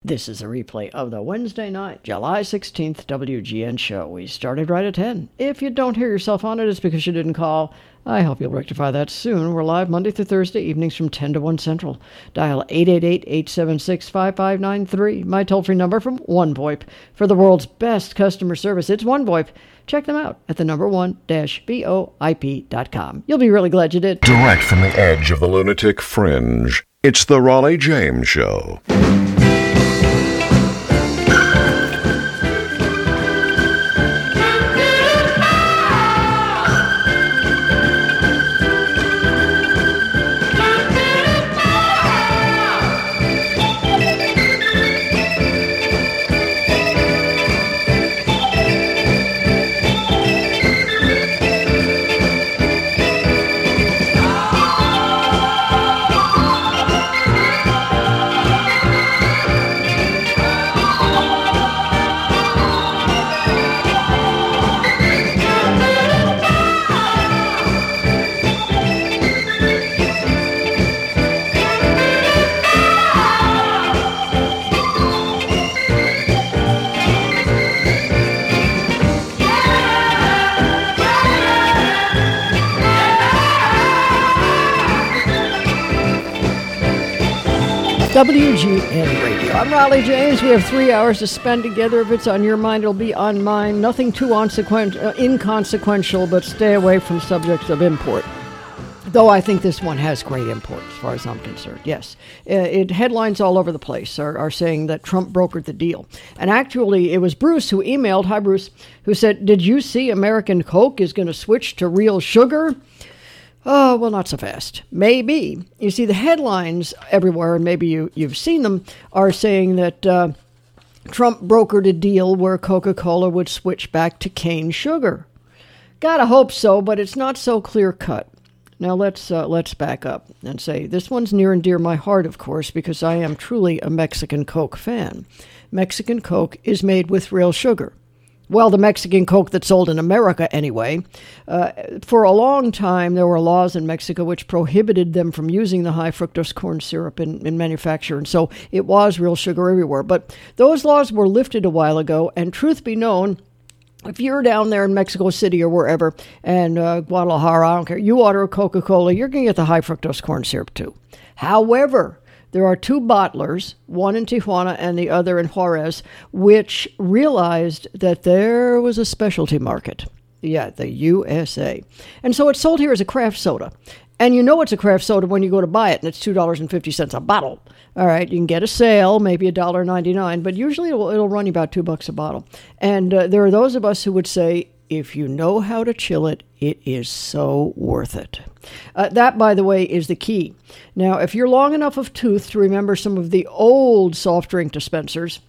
This is a replay of the Wednesday night, July 16th WGN show. We started right at 10. If you don't hear yourself on it, it's because you didn't call. I hope you'll rectify that soon. We're live Monday through Thursday evenings from 10 to 1 Central. Dial 888-876-5593. My toll-free number from OneVoIP. For the world's best customer service, it's OneVoIP. Check them out at the number one-voip.com. You'll be really glad you did. Direct from the edge of the lunatic fringe, it's the Raleigh James Show. WGN Radio. I'm Raleigh James. We have 3 hours to spend together. If it's on your mind, it'll be on mine. Nothing too inconsequential, but stay away from subjects of import. Though I think this one has great import as far as I'm concerned. Yes. Headlines all over the place are saying that Trump brokered the deal. And actually, it was Bruce who emailed, hi Bruce, who said, did you see American Coke is going to switch to real sugar? Oh, well, not so fast. Maybe. You see, the headlines everywhere, and maybe you've seen them, are saying that Trump brokered a deal where Coca-Cola would switch back to cane sugar. Gotta hope so, but it's not so clear-cut. Now, let's back up and say this one's near and dear my heart, of course, because I am truly a Mexican Coke fan. Mexican Coke is made with real sugar. Well, the Mexican Coke that's sold in America, anyway. For a long time, there were laws in Mexico which prohibited them from using the high fructose corn syrup in manufacture, and so it was real sugar everywhere. But those laws were lifted a while ago, and truth be known, if you're down there in Mexico City or wherever, and Guadalajara, I don't care, you order a Coca-Cola, you're going to get the high fructose corn syrup too. However, there are two bottlers, one in Tijuana and the other in Juarez, which realized that there was a specialty market. Yeah, the USA. And so it's sold here as a craft soda. And you know it's a craft soda when you go to buy it, and it's $2.50 a bottle. All right, you can get a sale, maybe $1.99, but usually it'll run you about $2 a bottle. And there are those of us who would say, if you know how to chill it, it is so worth it. That, by the way, is the key. Now, if you're long enough of tooth to remember some of the old soft drink dispensers,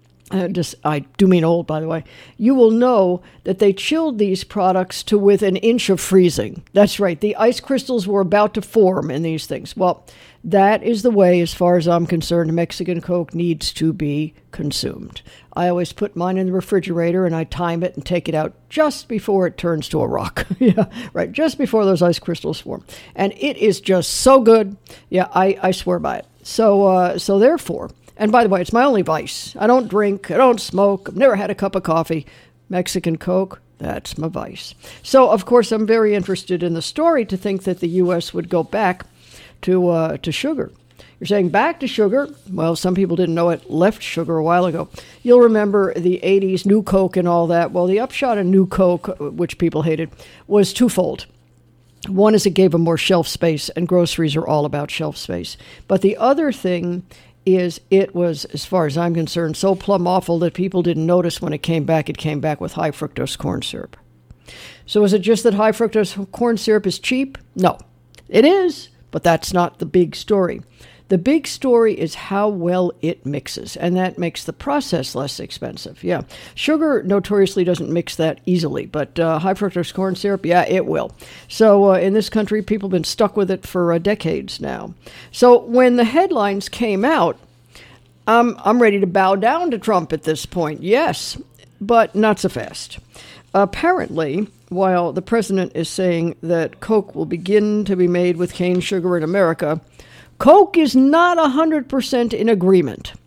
I do mean old, by the way, you will know that they chilled these products to within an inch of freezing. That's right. The ice crystals were about to form in these things. Well, that is the way, as far as I'm concerned, Mexican Coke needs to be consumed. I always put mine in the refrigerator and I time it and take it out just before it turns to a rock. Yeah, right. Just before those ice crystals form. And it is just so good. Yeah, I swear by it. So therefore, and by the way, it's my only vice. I don't drink. I don't smoke. I've never had a cup of coffee. Mexican Coke, that's my vice. So, of course, I'm very interested in the story to think that the U.S. would go back to sugar. You're saying back to sugar? Well, some people didn't know it left sugar a while ago. You'll remember the 80s, New Coke and all that. Well, the upshot of New Coke, which people hated, was twofold. One is it gave them more shelf space, and groceries are all about shelf space. But the other thing is it was, as far as I'm concerned, so plumb awful that people didn't notice when it came back with high fructose corn syrup. So is it just that high fructose corn syrup is cheap? No, it is, but that's not the big story. The big story is how well it mixes, and that makes the process less expensive. Yeah, sugar notoriously doesn't mix that easily, but high fructose corn syrup, yeah, it will. So in this country, people have been stuck with it for decades now. So when the headlines came out, I'm ready to bow down to Trump at this point, yes, but not so fast. Apparently, while the president is saying that Coke will begin to be made with cane sugar in America, Coke is not 100% in agreement.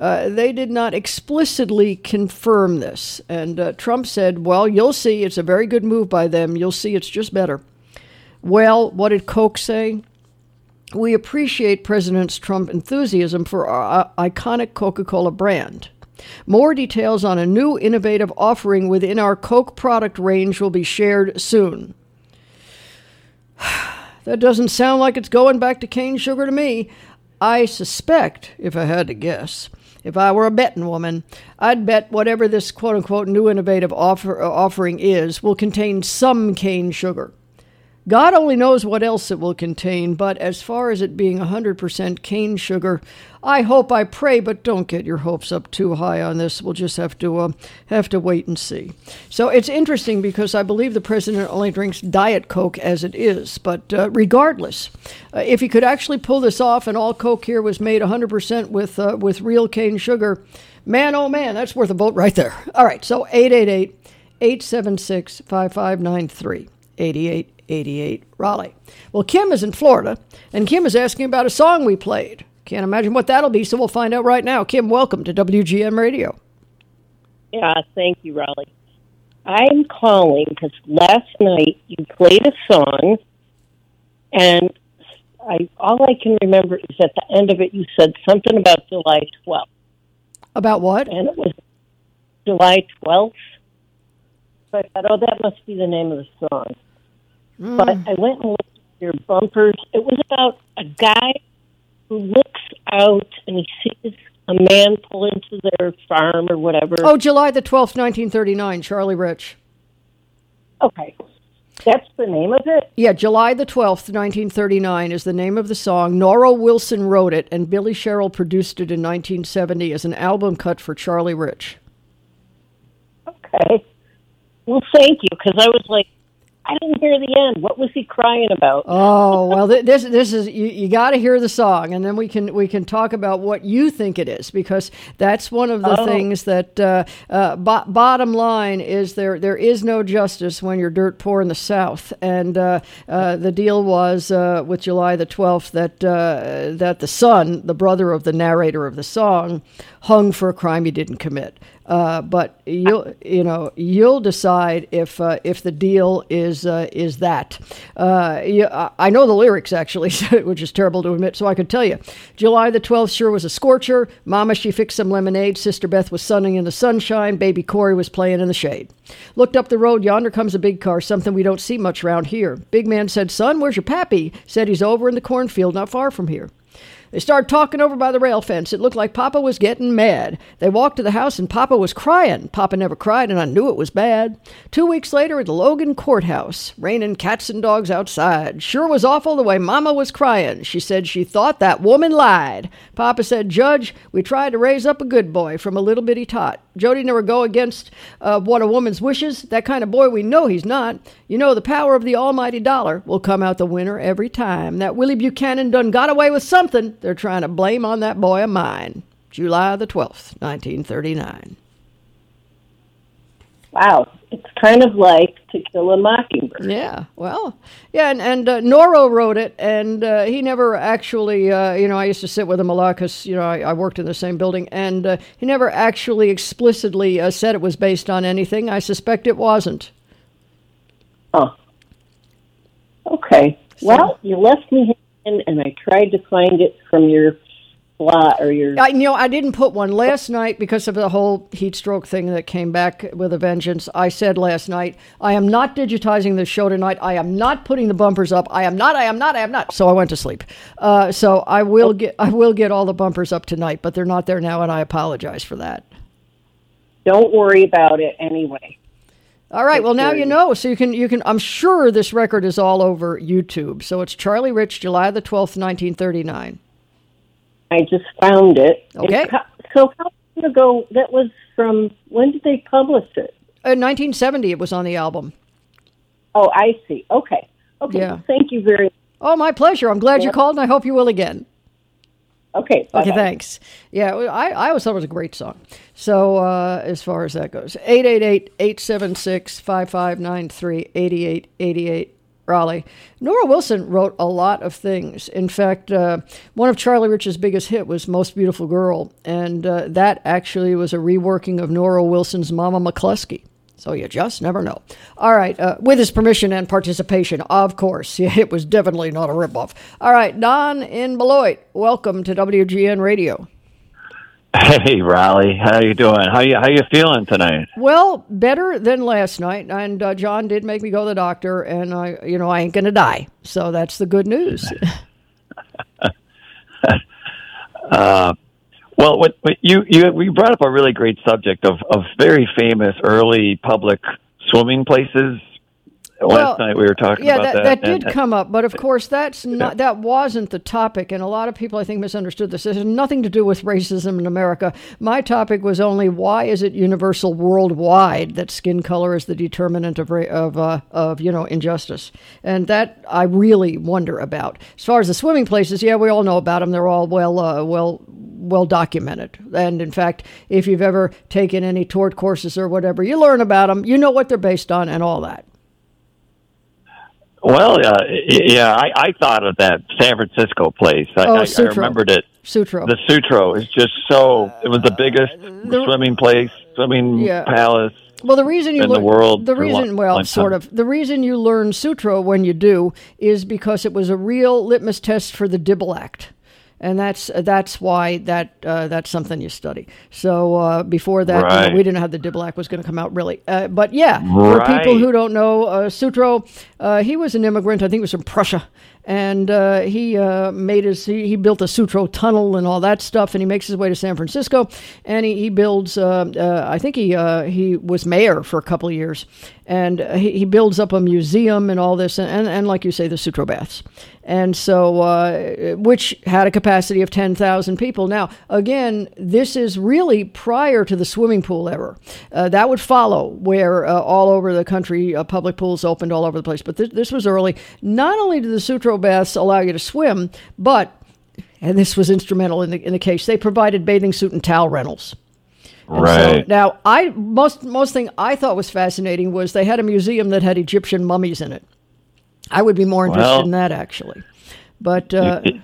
they did not explicitly confirm this. And Trump said, well, you'll see. It's a very good move by them. You'll see it's just better. Well, what did Coke say? We appreciate President Trump's enthusiasm for our iconic Coca-Cola brand. More details on a new innovative offering within our Coke product range will be shared soon. That doesn't sound like it's going back to cane sugar to me. I suspect, if I had to guess, if I were a betting woman, I'd bet whatever this quote-unquote new innovative offering is will contain some cane sugar. God only knows what else it will contain, but as far as it being 100% cane sugar, I hope, I pray, but don't get your hopes up too high on this. We'll just have to wait and see. So it's interesting because I believe the president only drinks Diet Coke as it is. But regardless, if he could actually pull this off and all Coke here was made 100% with real cane sugar, man, oh man, that's worth a vote right there. All right, so 888-876-5593, 8888 Raleigh. Well, Kim is in Florida, and Kim is asking about a song we played. Can't imagine what that'll be, so we'll find out right now. Kim, welcome to WGN Radio. Yeah, thank you, Raleigh. I'm calling because last night you played a song, and all I can remember is at the end of it you said something about July 12th. About what? And it was July 12th. So I thought, that must be the name of the song. But I went and looked at your bumpers. It was about a guy who looks out and he sees a man pull into their farm or whatever. Oh, July the 12th, 1939, Charlie Rich. Okay. That's the name of it? Yeah, July the 12th, 1939 is the name of the song. Nora Wilson wrote it, and Billy Sherrill produced it in 1970 as an album cut for Charlie Rich. Okay. Well, thank you, because I was like, I didn't hear the end. What was he crying about? Oh, well, this is you got to hear the song, and then we can talk about what you think it is, because that's one of the things that bottom line is there is no justice when you're dirt poor in the South, and the deal was with July the 12th that the son, the brother of the narrator of the song, hung for a crime he didn't commit. But you'll decide if the deal is that. I know the lyrics actually, which is terrible to admit, so I could tell you. July the 12th sure was a scorcher. Mama, she fixed some lemonade. Sister Beth was sunning in the sunshine. Baby Corey was playing in the shade. Looked up the road. Yonder comes a big car, something we don't see much around here. Big man said, "Son, where's your pappy?" Said he's over in the cornfield not far from here. They started talking over by the rail fence. It looked like Papa was getting mad. They walked to the house and Papa was crying. Papa never cried and I knew it was bad. 2 weeks later at the Logan Courthouse, raining cats and dogs outside. Sure was awful the way Mama was crying. She said she thought that woman lied. Papa said, "Judge, we tried to raise up a good boy from a little bitty tot. Jody never go against what a woman's wishes. That kind of boy we know he's not. You know the power of the almighty dollar will come out the winner every time. That Willie Buchanan done got away with something they're trying to blame on that boy of mine." July the 12th, 1939. Wow. It's kind of like To Kill a Mockingbird. Yeah, well, yeah, and Noro wrote it, and he never actually, I used to sit with him a lot because, I worked in the same building, and he never actually explicitly said it was based on anything. I suspect it wasn't. Oh. Okay. Well, you left me hanging, and I tried to find it from your blog or your... I didn't put one last night because of the whole heat stroke thing that came back with a vengeance. I said last night, I am not digitizing the show tonight. I am not putting the bumpers up. I am not. So I went to sleep. So I will get all the bumpers up tonight, but they're not there now, and I apologize for that. Don't worry about it anyway. All right. Well, now you know. So you can. I'm sure this record is all over YouTube. So it's Charlie Rich, July the 12th, 1939. I just found it. Okay. So how long ago? That was from. When did they publish it? 1970. It was on the album. Oh, I see. Okay. Yeah. Well, thank you very much. Oh, my pleasure. I'm glad you called, and I hope you will again. Okay. Bye-bye. Okay, thanks. Yeah, I always thought it was a great song. So as far as that goes, 888-876-5593, 8888 Raleigh. Nora Wilson wrote a lot of things. In fact, one of Charlie Rich's biggest hit was Most Beautiful Girl, and that actually was a reworking of Nora Wilson's Mama McCluskey. So you just never know. All right, with his permission and participation, of course. Yeah, it was definitely not a ripoff. All right, Don in Beloit, welcome to WGN Radio. Hey, Raleigh, how you doing? How you feeling tonight? Well, better than last night, and John did make me go to the doctor, and I ain't gonna die, so that's the good news. Well, we brought up a really great subject of very famous early public swimming places. Last night we were talking about that. That did come up, but of course that wasn't the topic, and a lot of people I think misunderstood this. It has nothing to do with racism in America. My topic was only why is it universal worldwide that skin color is the determinant of injustice, and that I really wonder about. As far as the swimming places, yeah, we all know about them. They're all well documented, and in fact, if you've ever taken any tort courses or whatever, you learn about them. You know what they're based on, and all that. Well, I thought of that San Francisco place. I remembered it. Sutro. The Sutro is just it was the biggest swimming palace. Well, the reason you in the world. The reason you learn Sutro when you do is because it was a real litmus test for the Dibble Act. And that's why that's something you study. So before that, we didn't know how the Dibble Act was going to come out, really. But yeah, for people who don't know, Sutro, he was an immigrant. I think he was from Prussia, and he built a Sutro tunnel and all that stuff. And he makes his way to San Francisco, and he builds. I think he was mayor for a couple of years, and he builds up a museum and all this, and like you say, the Sutro baths. And so, which had a capacity of 10,000 people. Now, again, this is really prior to the swimming pool era. That would follow, where all over the country, public pools opened all over the place. But this was early. Not only did the Sutro baths allow you to swim, but, and this was instrumental in the case, they provided bathing suit and towel rentals. Right. So, now, most thing I thought was fascinating was they had a museum that had Egyptian mummies in it. I would be more interested in that, actually. But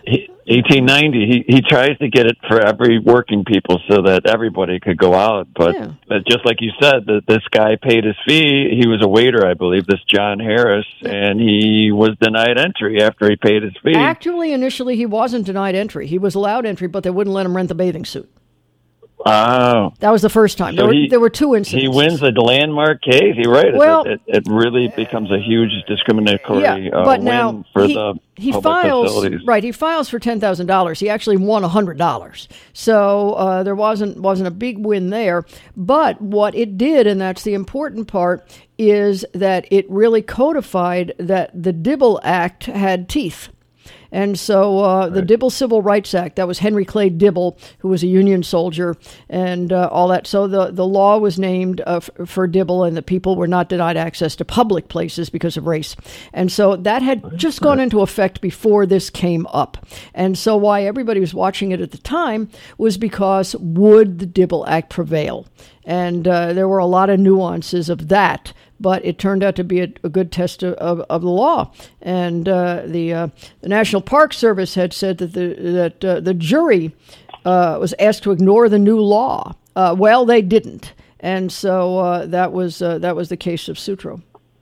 1890, he tries to get it for every working people so that everybody could go out. But just like you said, this guy paid his fee. He was a waiter, I believe, this John Harris, and he was denied entry after he paid his fee. Actually, initially, he wasn't denied entry. He was allowed entry, but they wouldn't let him rent the bathing suit. Oh. That was the first time. So there were two incidents. He wins a landmark case. You're right. Well, it really becomes a huge discriminatory but win now for the public facilities. Right, he files for $10,000. He actually won $100. So there wasn't a big win there. But what it did, and that's the important part, is that it really codified that the Dibble Act had teeth. And so the Dibble Civil Rights Act, that was Henry Clay Dibble, who was a Union soldier, and all that. So the law was named for Dibble, and the people were not denied access to public places because of race. And so that had just gone into effect before this came up. And so why everybody was watching it at the time was because would the Dibble Act prevail? And there were a lot of nuances of that. But it turned out to be a good test of the law. And the National Park Service had said that the jury was asked to ignore the new law. Well, they didn't. And so that was the case of Sutro.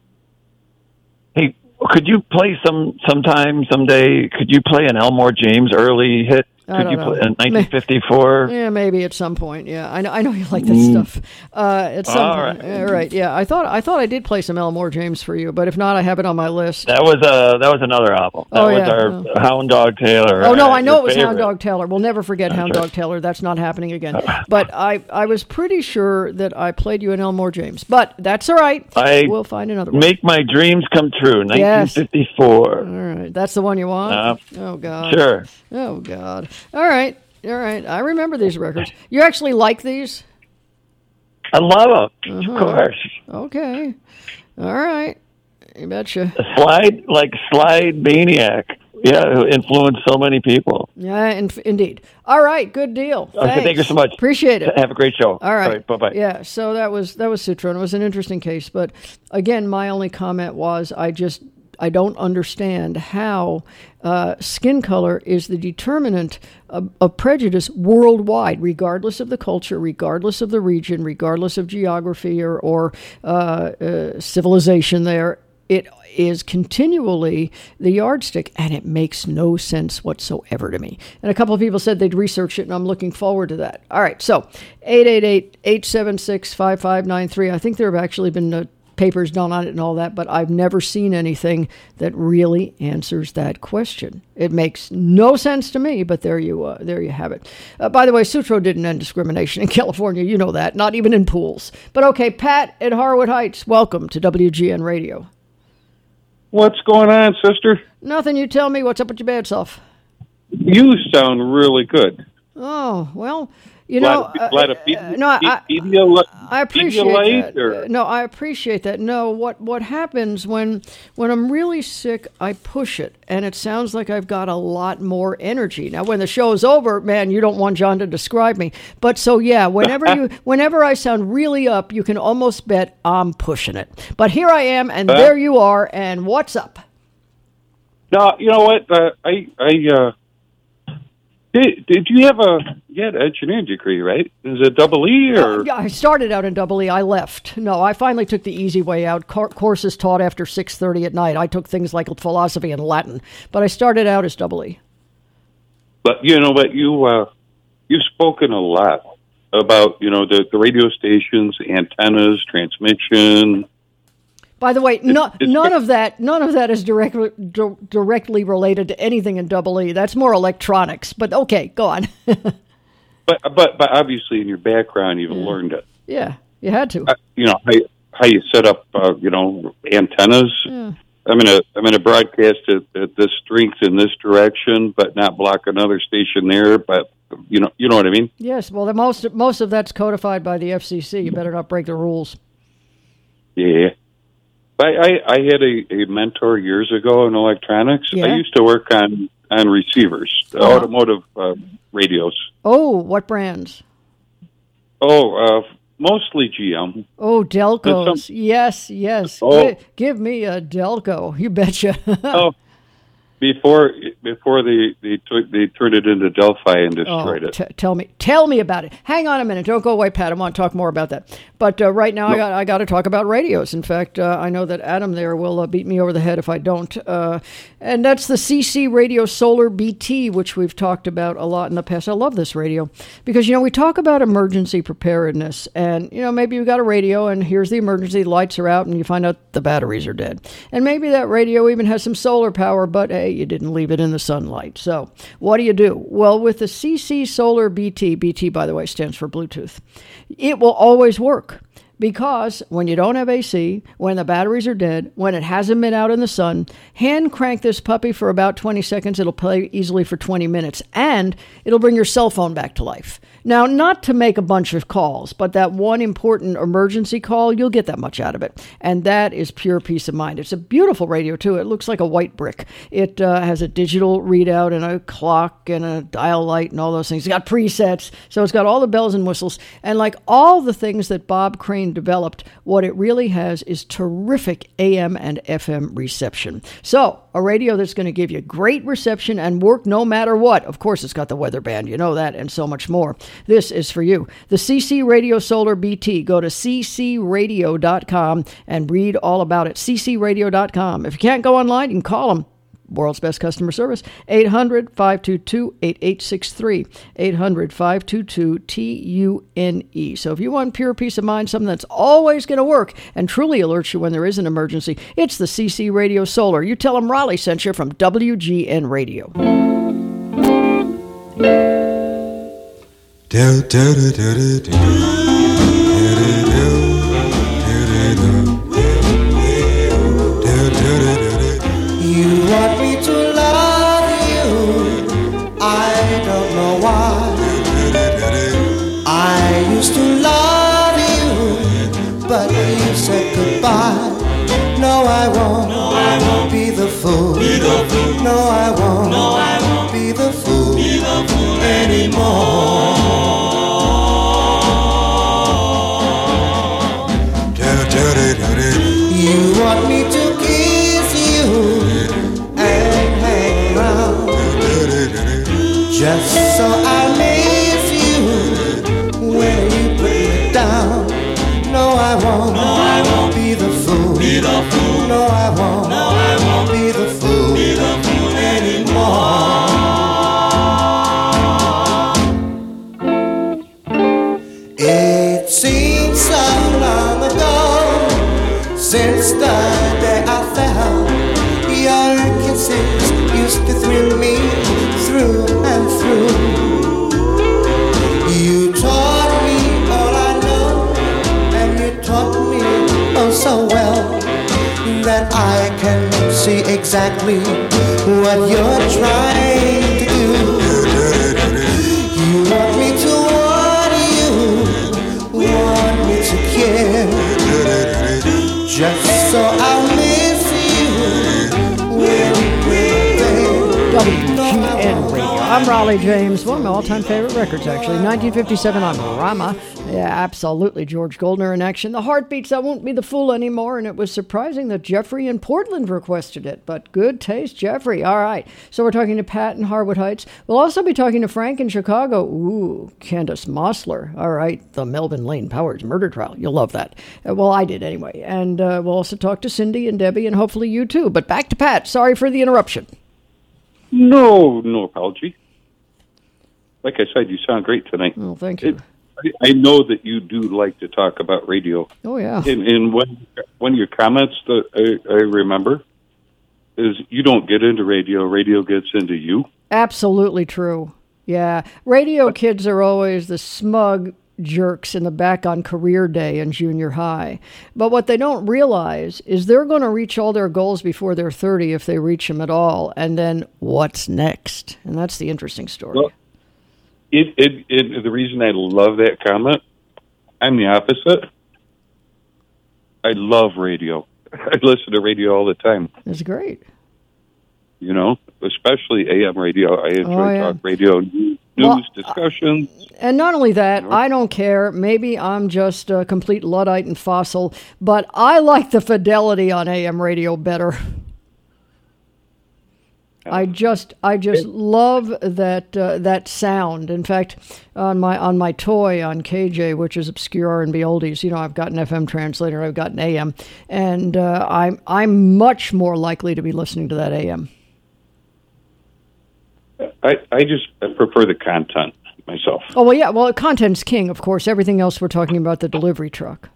Hey, could you play someday? Could you play an Elmore James early hit? Could you play in 1954? Yeah, maybe at some point. Yeah, I know you like this stuff. At some point, right? Yeah, I thought I did play some Elmore James for you, but if not, I have it on my list. That was another album. That was our Hound Dog Taylor. Oh no, I know it was Hound Dog Taylor. We'll never forget Hound Dog Taylor. That's not happening again. But I was pretty sure that I played you an Elmore James, but that's all right. We'll find another one. Make My Dreams Come True, 1954. All right, that's the one you want. Oh God. Sure. Oh God. All right. I remember these records. You actually like these? I love them, of course. Okay. All right. You betcha. Slide Maniac. Yeah, who influenced so many people. Yeah, indeed. All right, good deal. Okay, thank you so much. Appreciate it. Have a great show. All right. Bye-bye. Yeah, so that was Sutro, and it was an interesting case. But again, my only comment was I just I don't understand how skin color is the determinant of prejudice worldwide, regardless of the culture, regardless of the region, regardless of geography or civilization there. It is continually the yardstick, and it makes no sense whatsoever to me. And a couple of people said they'd research it, and I'm looking forward to that. All right, so 888-876-5593. I think there have actually been papers done on it and all that, but I've never seen anything that really answers that question. It makes no sense to me, but there you have it. By the way, Sutro didn't end discrimination in California. You know that, not even in pools. But okay, Pat at Harwood Heights, welcome to WGN Radio. What's going on, sister? Nothing. You tell me. What's up with your bad self? You sound really good. Oh, well, I appreciate that. No, I appreciate that. No, what happens when I'm really sick, I push it, and it sounds like I've got a lot more energy. Now, when the show's over, man, you don't want John to describe me. But so, yeah, whenever I sound really up, you can almost bet I'm pushing it. But here I am, and there you are, and what's up? No, you know what? Did you have you had an engineering degree, right? Is it double E or? Yeah, I started out in double E. I left. No, I finally took the easy way out. Courses taught after 6:30 at night. I took things like philosophy and Latin, but I started out as double E. But you know what? You've spoken a lot about the radio stations, antennas, transmission. By the way, none of that is directly related to anything in double E. That's more electronics. But okay, go on. but obviously in your background you've learned it. Yeah, you had to. How you set up antennas. Yeah. I'm gonna broadcast at this strength in this direction, but not block another station there. But you know what I mean. Yes. Well, most of that's codified by the FCC. You better not break the rules. Yeah. I had a mentor years ago in electronics. Yeah. I used to work on receivers, automotive radios. Oh, what brands? Mostly GM. Oh, Delcos. Yes. Oh. Give me a Delco. You betcha. Before they turned it into Delphi and destroyed it. Tell me about it. Hang on a minute. Don't go away, Pat. I want to talk more about that. But right now, I got to talk about radios. In fact, I know that Adam there will beat me over the head if I don't. And that's the CC Radio Solar BT, which we've talked about a lot in the past. I love this radio because we talk about emergency preparedness, and maybe you've got a radio, and here's the emergency. Lights are out, and you find out the batteries are dead, and maybe that radio even has some solar power, but hey, you didn't leave it in the sunlight. So what do? Well, with the CC Solar BT, by the way, stands for Bluetooth, it will always work. Because when you don't have AC, when the batteries are dead, when it hasn't been out in the sun, hand crank this puppy for about 20 seconds. It'll play easily for 20 minutes, and it'll bring your cell phone back to life. Now, not to make a bunch of calls, but that one important emergency call, you'll get that much out of it. And that is pure peace of mind. It's a beautiful radio, too. It looks like a white brick. It has a digital readout and a clock and a dial light and all those things. It's got presets, so it's got all the bells and whistles. And like all the things that Bob Crane developed, what it really has is terrific AM and FM reception. So, a radio that's going to give you great reception and work no matter what. Of course, it's got the weather band, you know that, and so much more. This is for you. The CC Radio Solar BT. Go to ccradio.com and read all about it. ccradio.com. If you can't go online, you can call them. World's best customer service, 800-522-8863, 800-522-TUNE. So if you want pure peace of mind, something that's always going to work and truly alerts you when there is an emergency, it's the CC Radio Solar. You tell them Raleigh sent you from WGN Radio. You want me to love you, I don't know why. I used to love you, but you said goodbye. No, I won't, be the fool. No, I won't, be the fool anymore. Just so I miss you when you put me down. No, I won't be the fool. No, I won't be the fool anymore. It seems so long ago since the day I found your kisses used to thrill me through and through. You taught me all I know, and you taught me oh so well that I can see exactly what you're trying to do. You want me to want me to care, just so I'll miss you when we're there. WGN Radio. I'm Raleigh James, one of my all-time favorite records, actually. 1957 on Rama. Yeah, absolutely. George Goldner in action. The Heartbeats, I Won't Be the Fool Anymore, and it was surprising that Jeffrey in Portland requested it, but good taste, Jeffrey. All right, so we're talking to Pat in Harwood Heights. We'll also be talking to Frank in Chicago. Ooh, Candace Mossler. All right, the Melvin Lane Powers murder trial. You'll love that. Well, I did anyway. And we'll also talk to Cindy and Debbie, and hopefully you too. But back to Pat. Sorry for the interruption. No apology. Like I said, you sound great tonight. Oh, thank you. I know that you do like to talk about radio. Oh, yeah. And one of your comments that I remember is you don't get into radio. Radio gets into you. Absolutely true. Yeah. Radio kids are always the smug jerks in the back on career day in junior high. But what they don't realize is they're going to reach all their goals before they're 30 if they reach them at all. And then what's next? And that's the interesting story. Well, the reason I love that comment, I'm the opposite. I love radio. I listen to radio all the time. That's great. You know, especially AM radio. I enjoy talk radio, news discussions. And not only that, I don't care. Maybe I'm just a complete Luddite and fossil, but I like the fidelity on AM radio better. I just love that sound. In fact, on my toy on KJ, which is obscure R&B oldies, you know, I've got an FM translator, I've got an AM, and I'm much more likely to be listening to that AM. I prefer the content myself. Oh well, yeah. Well, content's king, of course. Everything else we're talking about the delivery truck.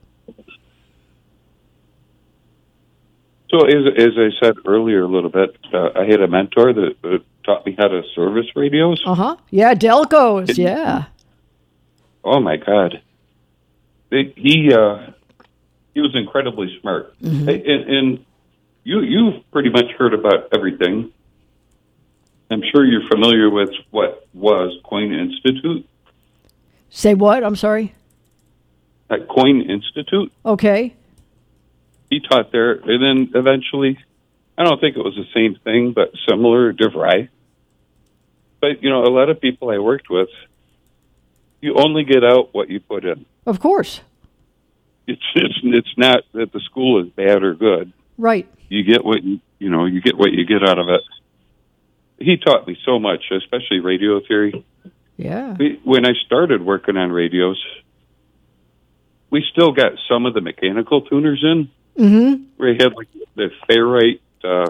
So as I said earlier a little bit, I had a mentor that taught me how to service radios. Uh-huh. Yeah, Delcos, yeah. Oh, my God. He was incredibly smart. Mm-hmm. And you've pretty much heard about everything. I'm sure you're familiar with what was Coin Institute. Say what? I'm sorry? At Coin Institute. Okay. He taught there, and then eventually, I don't think it was the same thing, but similar, DeVry. But, you know, a lot of people I worked with, you only get out what you put in. Of course. It's not that the school is bad or good. Right. You get what you get out of it. He taught me so much, especially radio theory. Yeah. When I started working on radios, we still got some of the mechanical tuners in. Mm-hmm. We had like the ferrite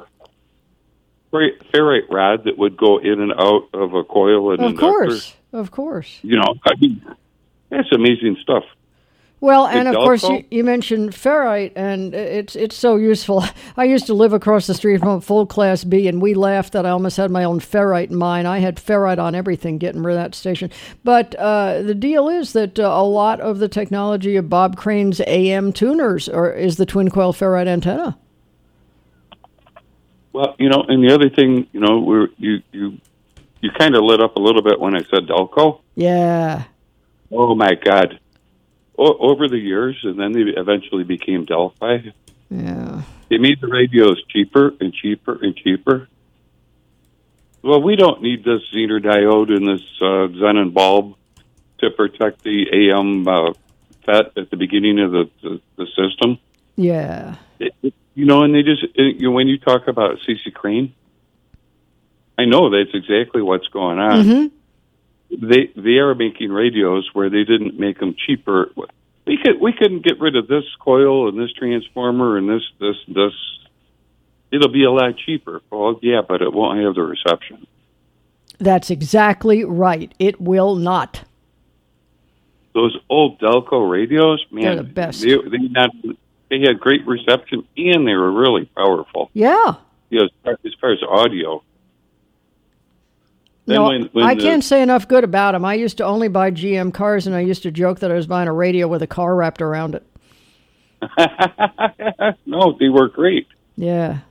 rod that would go in and out of a coil and inductor. Of course. You know, I mean, that's amazing stuff. Well, and of course, you mentioned ferrite, and it's so useful. I used to live across the street from a full Class B, and we laughed that I almost had my own ferrite in mine. I had ferrite on everything getting rid of that station. But the deal is that a lot of the technology of Bob Crane's AM tuners is the twin coil ferrite antenna. Well, you know, and the other thing, you know, you kind of lit up a little bit when I said Delco. Yeah. Oh, my God. Over the years, and then they eventually became Delphi. Yeah. They made the radios cheaper and cheaper and cheaper. Well, we don't need this Zener diode and this xenon bulb to protect the AM FET at the beginning of the system. Yeah. You know, and they just, when you talk about CC Crane, I know that's exactly what's going on. Mm-hmm. they are making radios where they didn't make them cheaper. We couldn't get rid of this coil and this transformer and this. It'll be a lot cheaper. Well, yeah, but it won't have the reception. That's exactly right. It will not. Those old Delco radios, man, they're the best. They had great reception and they were really powerful. Yeah. As far as audio. No, I can't say enough good about them. I used to only buy GM cars, and I used to joke that I was buying a radio with a car wrapped around it. No, they were great. Yeah.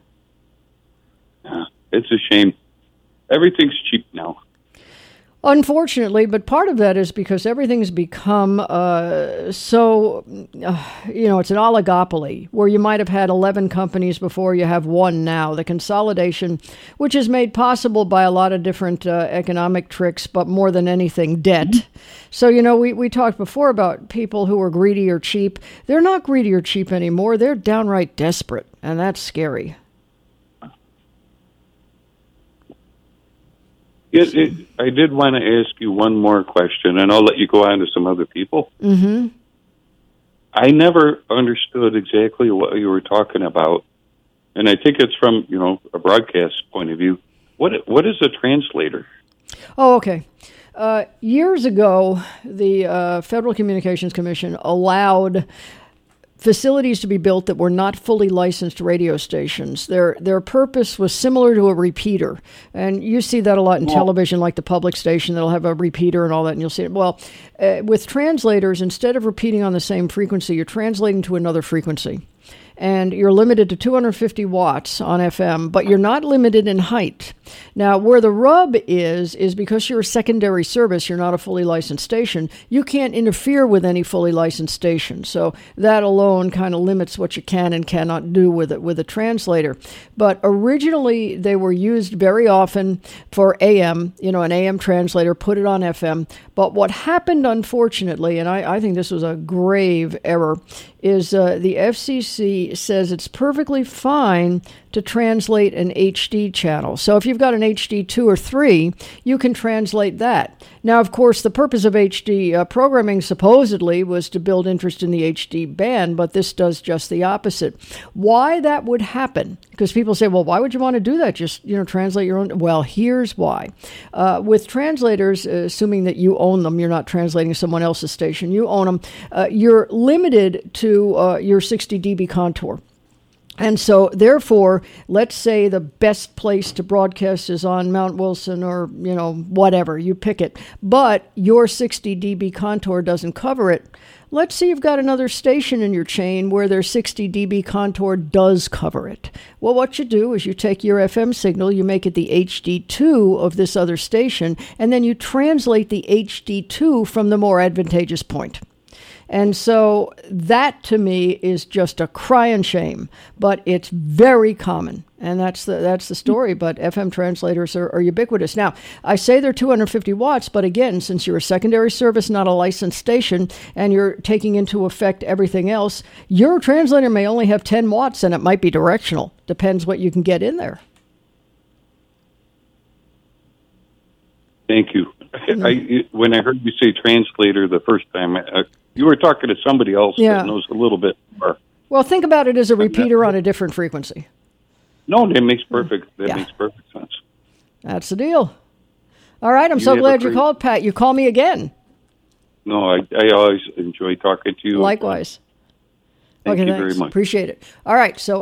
It's a shame. Everything's cheap now. Unfortunately, but part of that is because everything's become it's an oligopoly where you might have had 11 companies before, you have one now. The consolidation, which is made possible by a lot of different economic tricks, but more than anything, debt. So, we talked before about people who are greedy or cheap. They're not greedy or cheap anymore. They're downright desperate, and that's scary. I did want to ask you one more question, and I'll let you go on to some other people. Mm-hmm. I never understood exactly what you were talking about, and I think it's from a broadcast point of view. What is a translator? Oh, okay. Years ago, the Federal Communications Commission allowed facilities to be built that were not fully licensed radio stations. Their purpose was similar to a repeater. And you see that a lot in television, like the public station that'll have a repeater and all that, and you'll see it. Well, with translators, instead of repeating on the same frequency, you're translating to another frequency. And you're limited to 250 watts on FM, but you're not limited in height. Now, where the rub is because you're a secondary service, you're not a fully licensed station, you can't interfere with any fully licensed station. So that alone kind of limits what you can and cannot do with a translator. But originally, they were used very often for AM, an AM translator, put it on FM. But what happened, unfortunately, and I think this was a grave error, is the FCC says it's perfectly fine to translate an HD channel. So if you've got an HD 2 or 3, you can translate that. Now, of course, the purpose of HD programming supposedly was to build interest in the HD band, but this does just the opposite. Why that would happen? Because people say, well, why would you want to do that? Just, translate your own. Well, here's why. With translators, assuming that you own them, you're not translating someone else's station, you own them, you're limited to your 60 dB contour. And so, therefore, let's say the best place to broadcast is on Mount Wilson or, whatever, you pick it. But your 60 dB contour doesn't cover it. Let's say you've got another station in your chain where their 60 dB contour does cover it. Well, what you do is you take your FM signal, you make it the HD2 of this other station, and then you translate the HD2 from the more advantageous point. And so that, to me, is just a crying shame, but it's very common, and that's the story. But FM translators are ubiquitous. Now, I say they're 250 watts, but again, since you're a secondary service, not a licensed station, and you're taking into effect everything else, your translator may only have 10 watts, and it might be directional. Depends what you can get in there. Thank you. When I heard you say translator the first time, you were talking to somebody else that knows a little bit more. Well, think about it as a repeater on a different frequency. No, that makes perfect sense. That's the deal. All right, I'm so glad you called, Pat. You call me again. No, I always enjoy talking to you. Likewise. Thank you very much. Appreciate it. All right, so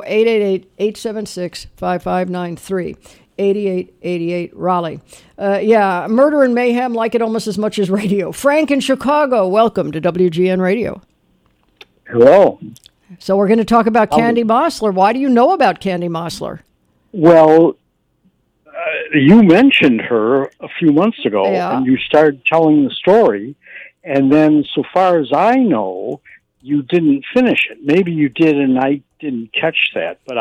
888-876-5593. 8888 Raleigh. Murder and mayhem, like it almost as much as radio. Frank in Chicago, welcome to WGN Radio. Hello. So we're going to talk about Candy Mossler. Why do you know about Candy Mossler? Well, you mentioned her a few months ago, and you started telling the story, and then so far as I know, you didn't finish it. Maybe you did, and I didn't catch that, but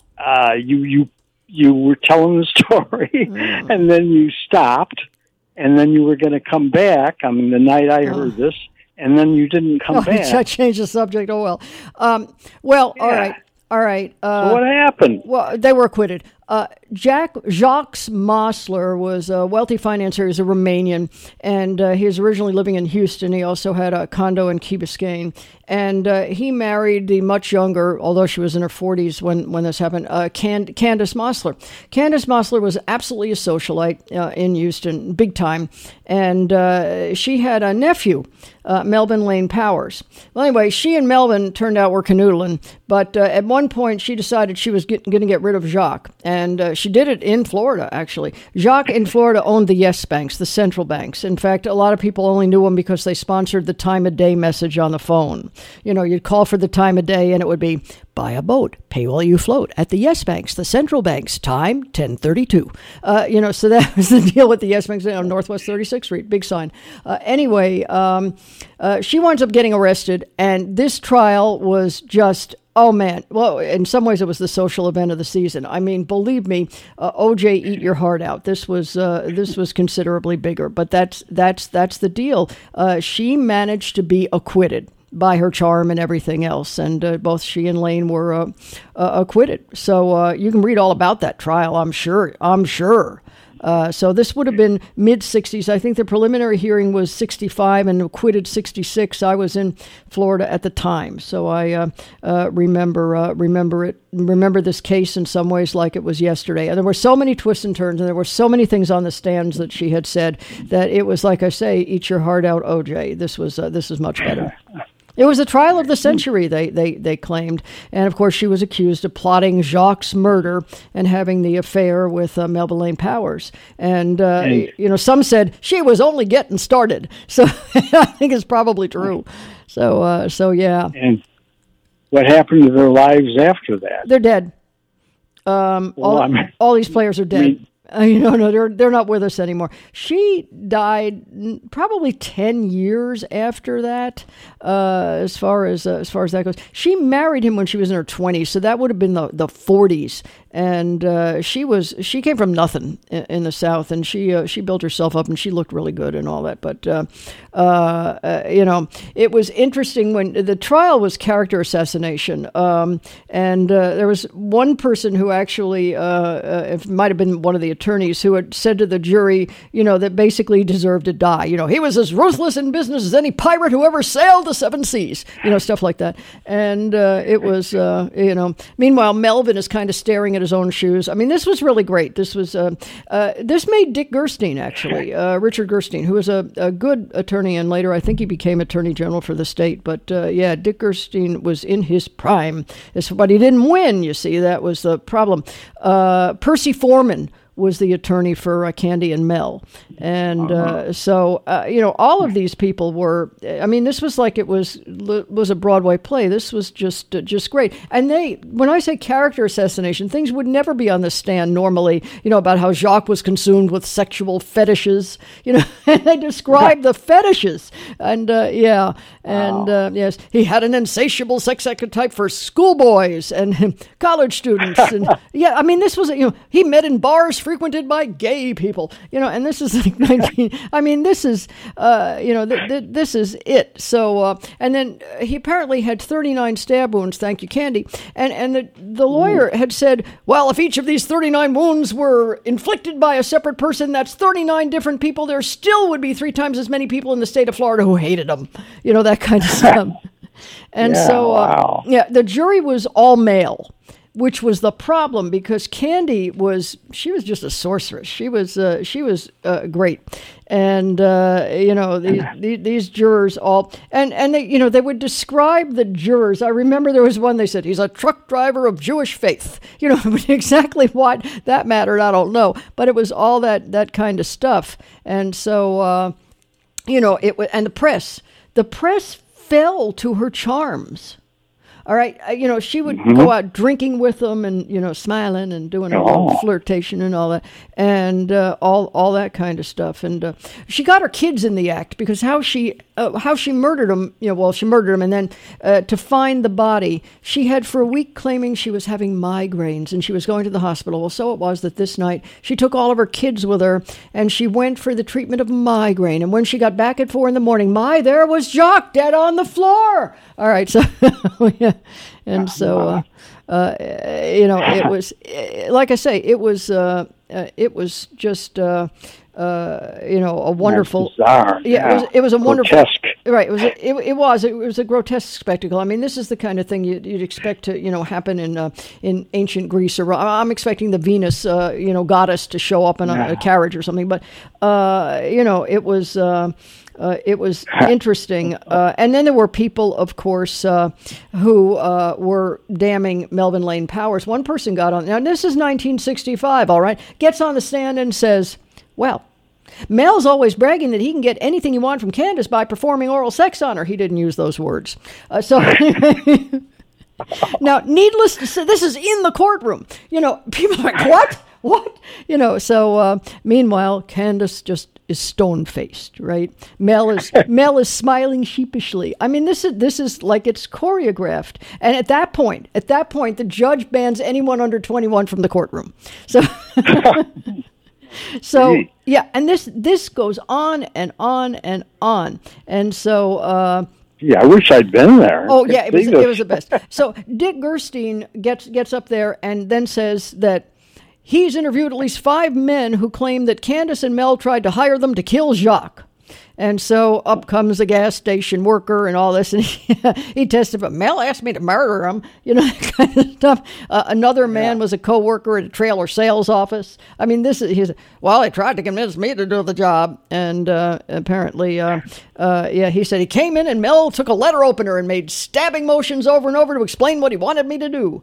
you were telling the story, and then you stopped, and then you were going to come back. I mean, the night I heard this, and then you didn't come back. I changed the subject. Oh, well. All right. So what happened? Well, they were acquitted. Jacques Mosler was a wealthy financier. He was a Romanian, and he was originally living in Houston. He also had a condo in Key Biscayne. And he married the much younger, although she was in her 40s when this happened, Candace Mosler. Candace Mosler was absolutely a socialite in Houston, big time. And she had a nephew, Melvin Lane Powers. Well, anyway, she and Melvin turned out were canoodling. But at one point, she decided she was going to get rid of Jacques. And she did it in Florida, actually. Jacques in Florida owned the Yes Banks, the central banks. In fact, a lot of people only knew him because they sponsored the time of day message on the phone. You know, you'd call for the time of day and it would be, buy a boat, pay while you float at the Yes Banks, the central banks, time 10:32. So that was the deal with the Yes Banks on Northwest 36th Street, big sign. Anyway, she winds up getting arrested, and this trial was just, oh man, well, in some ways it was the social event of the season. I mean, believe me, O.J. eat your heart out. This was considerably bigger, but that's the deal. She managed to be acquitted by her charm and everything else, and both she and Lane were acquitted. So you can read all about that trial, I'm sure. So this would have been mid-60s. I think the preliminary hearing was 65 and acquitted 66. I was in Florida at the time, so I remember this case in some ways like it was yesterday. And there were so many twists and turns, and there were so many things on the stands that she had said that it was, like I say, eat your heart out, OJ. This was much better. It was a trial of the century, they claimed. And, of course, she was accused of plotting Jacques' murder and having the affair with Melvin Lane Powers. And, some said she was only getting started. So I think it's probably true. So yeah. And what happened to their lives after that? They're dead. All these players are dead. No, they're not with us anymore. She died probably 10 years after that, as far as that goes. She married him when she was in her 20s, so that would have been the 40s. And she came from nothing in the South, and she built herself up, and she looked really good and all that. But it was interesting when the trial was character assassination, and there was one person who actually, it might have been one of the attorneys, who had said to the jury, that basically deserved to die. He was as ruthless in business as any pirate who ever sailed the seven seas. Stuff like that. And it was, Meanwhile, Melvin is kind of staring at his own shoes. I mean, this was really great. This was this made Dick Gerstein, actually, Richard Gerstein, who was a good attorney, and later I think he became Attorney General for the state. But Dick Gerstein was in his prime, but he didn't win. You see, that was the problem. Percy Foreman was the attorney for Candy and Mel. And all of these people were, this was like it was a Broadway play. This was just great. And when I say character assassination, things would never be on the stand normally, about how Jacques was consumed with sexual fetishes, and they described the fetishes. And, yes, he had an insatiable sex appetite for schoolboys and college students. And this was, he met in bars frequented by gay people, and this is like 19. This is, this is it. So, and then he apparently had 39 stab wounds. Thank you, Candy. And the lawyer had said, well, if each of these 39 wounds were inflicted by a separate person, that's 39 different people. There still would be 3 times as many people in the state of Florida who hated him. That kind of stuff. And the jury was all male, which was the problem because Candy was just a sorceress. She was great. And, these jurors all, and they would describe the jurors. I remember there was one, they said, he's a truck driver of Jewish faith. Exactly what that mattered, I don't know. But it was all that kind of stuff. And so, and the press fell to her charms. All right, she would go out drinking with them and, smiling and doing a little flirtation and all that, and all that kind of stuff. And she got her kids in the act because how she how she murdered him. She murdered him, and then to find the body, she had for a week claiming she was having migraines and she was going to the hospital. Well, so it was that this night she took all of her kids with her and she went for the treatment of migraine. And when she got back at 4 a.m, there was Jacques dead on the floor. All right, so yeah, and so it was like I say, it was just. A wonderful, bizarre. Yeah, it was a wonderful, grotesque. Right. It was a grotesque spectacle. I mean, this is the kind of thing you'd expect to, happen in ancient Greece, or I'm expecting the Venus, goddess to show up in a carriage or something. But, it was interesting. And then there were people, of course, who were damning Melvin Lane Powers. One person got on, now this is 1965, all right, gets on the stand and says, well, Mel's always bragging that he can get anything he wants from Candace by performing oral sex on her. He didn't use those words. Now, needless to say, this is in the courtroom. People are like, what? So meanwhile, Candace just is stone-faced, right? Mel is smiling sheepishly. I mean, this is like it's choreographed. And at that point, the judge bans anyone under 21 from the courtroom. So yeah, and this goes on and on and on, and so I wish I'd been there. Oh yeah, it was the best. So Dick Gerstein gets up there and then says that he's interviewed at least 5 men who claim that Candace and Mel tried to hire them to kill Jacques. And so up comes a gas station worker and all this, and he testified, Mel asked me to murder him, that kind of stuff. Another man was a co-worker at a trailer sales office. I mean, he tried to convince me to do the job. And apparently, he said he came in and Mel took a letter opener and made stabbing motions over and over to explain what he wanted me to do.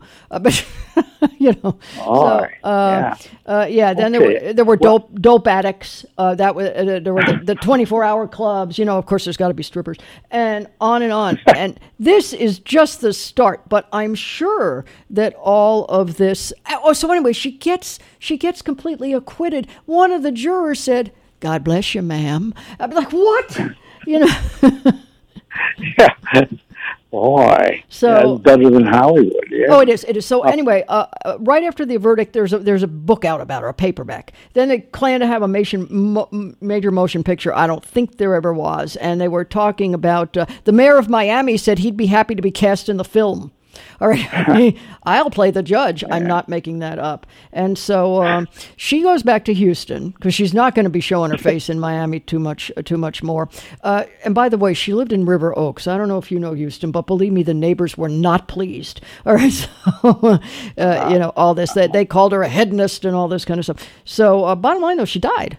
Then there were dope addicts. There were the 24-hour clubs. Of course, there's got to be strippers, and on. And this is just the start. But I'm sure that all of this. Oh, so anyway, she gets completely acquitted. One of the jurors said, "God bless you, ma'am." I'd be like, "What?" Yeah. Boy, so that's better than Hollywood. Yeah. Oh, it is. So anyway, right after the verdict, there's a book out about her, a paperback. Then they plan to have a major motion picture. I don't think there ever was, and they were talking about the mayor of Miami said he'd be happy to be cast in the film. All right, I'll play the judge. Yeah. I'm not making that up. And so she goes back to Houston because she's not going to be showing her face in Miami too much more. And by the way, she lived in River Oaks. I don't know if you know Houston, but believe me, the neighbors were not pleased. All right, so all this they called her a hedonist and all this kind of stuff. So bottom line, though, she died.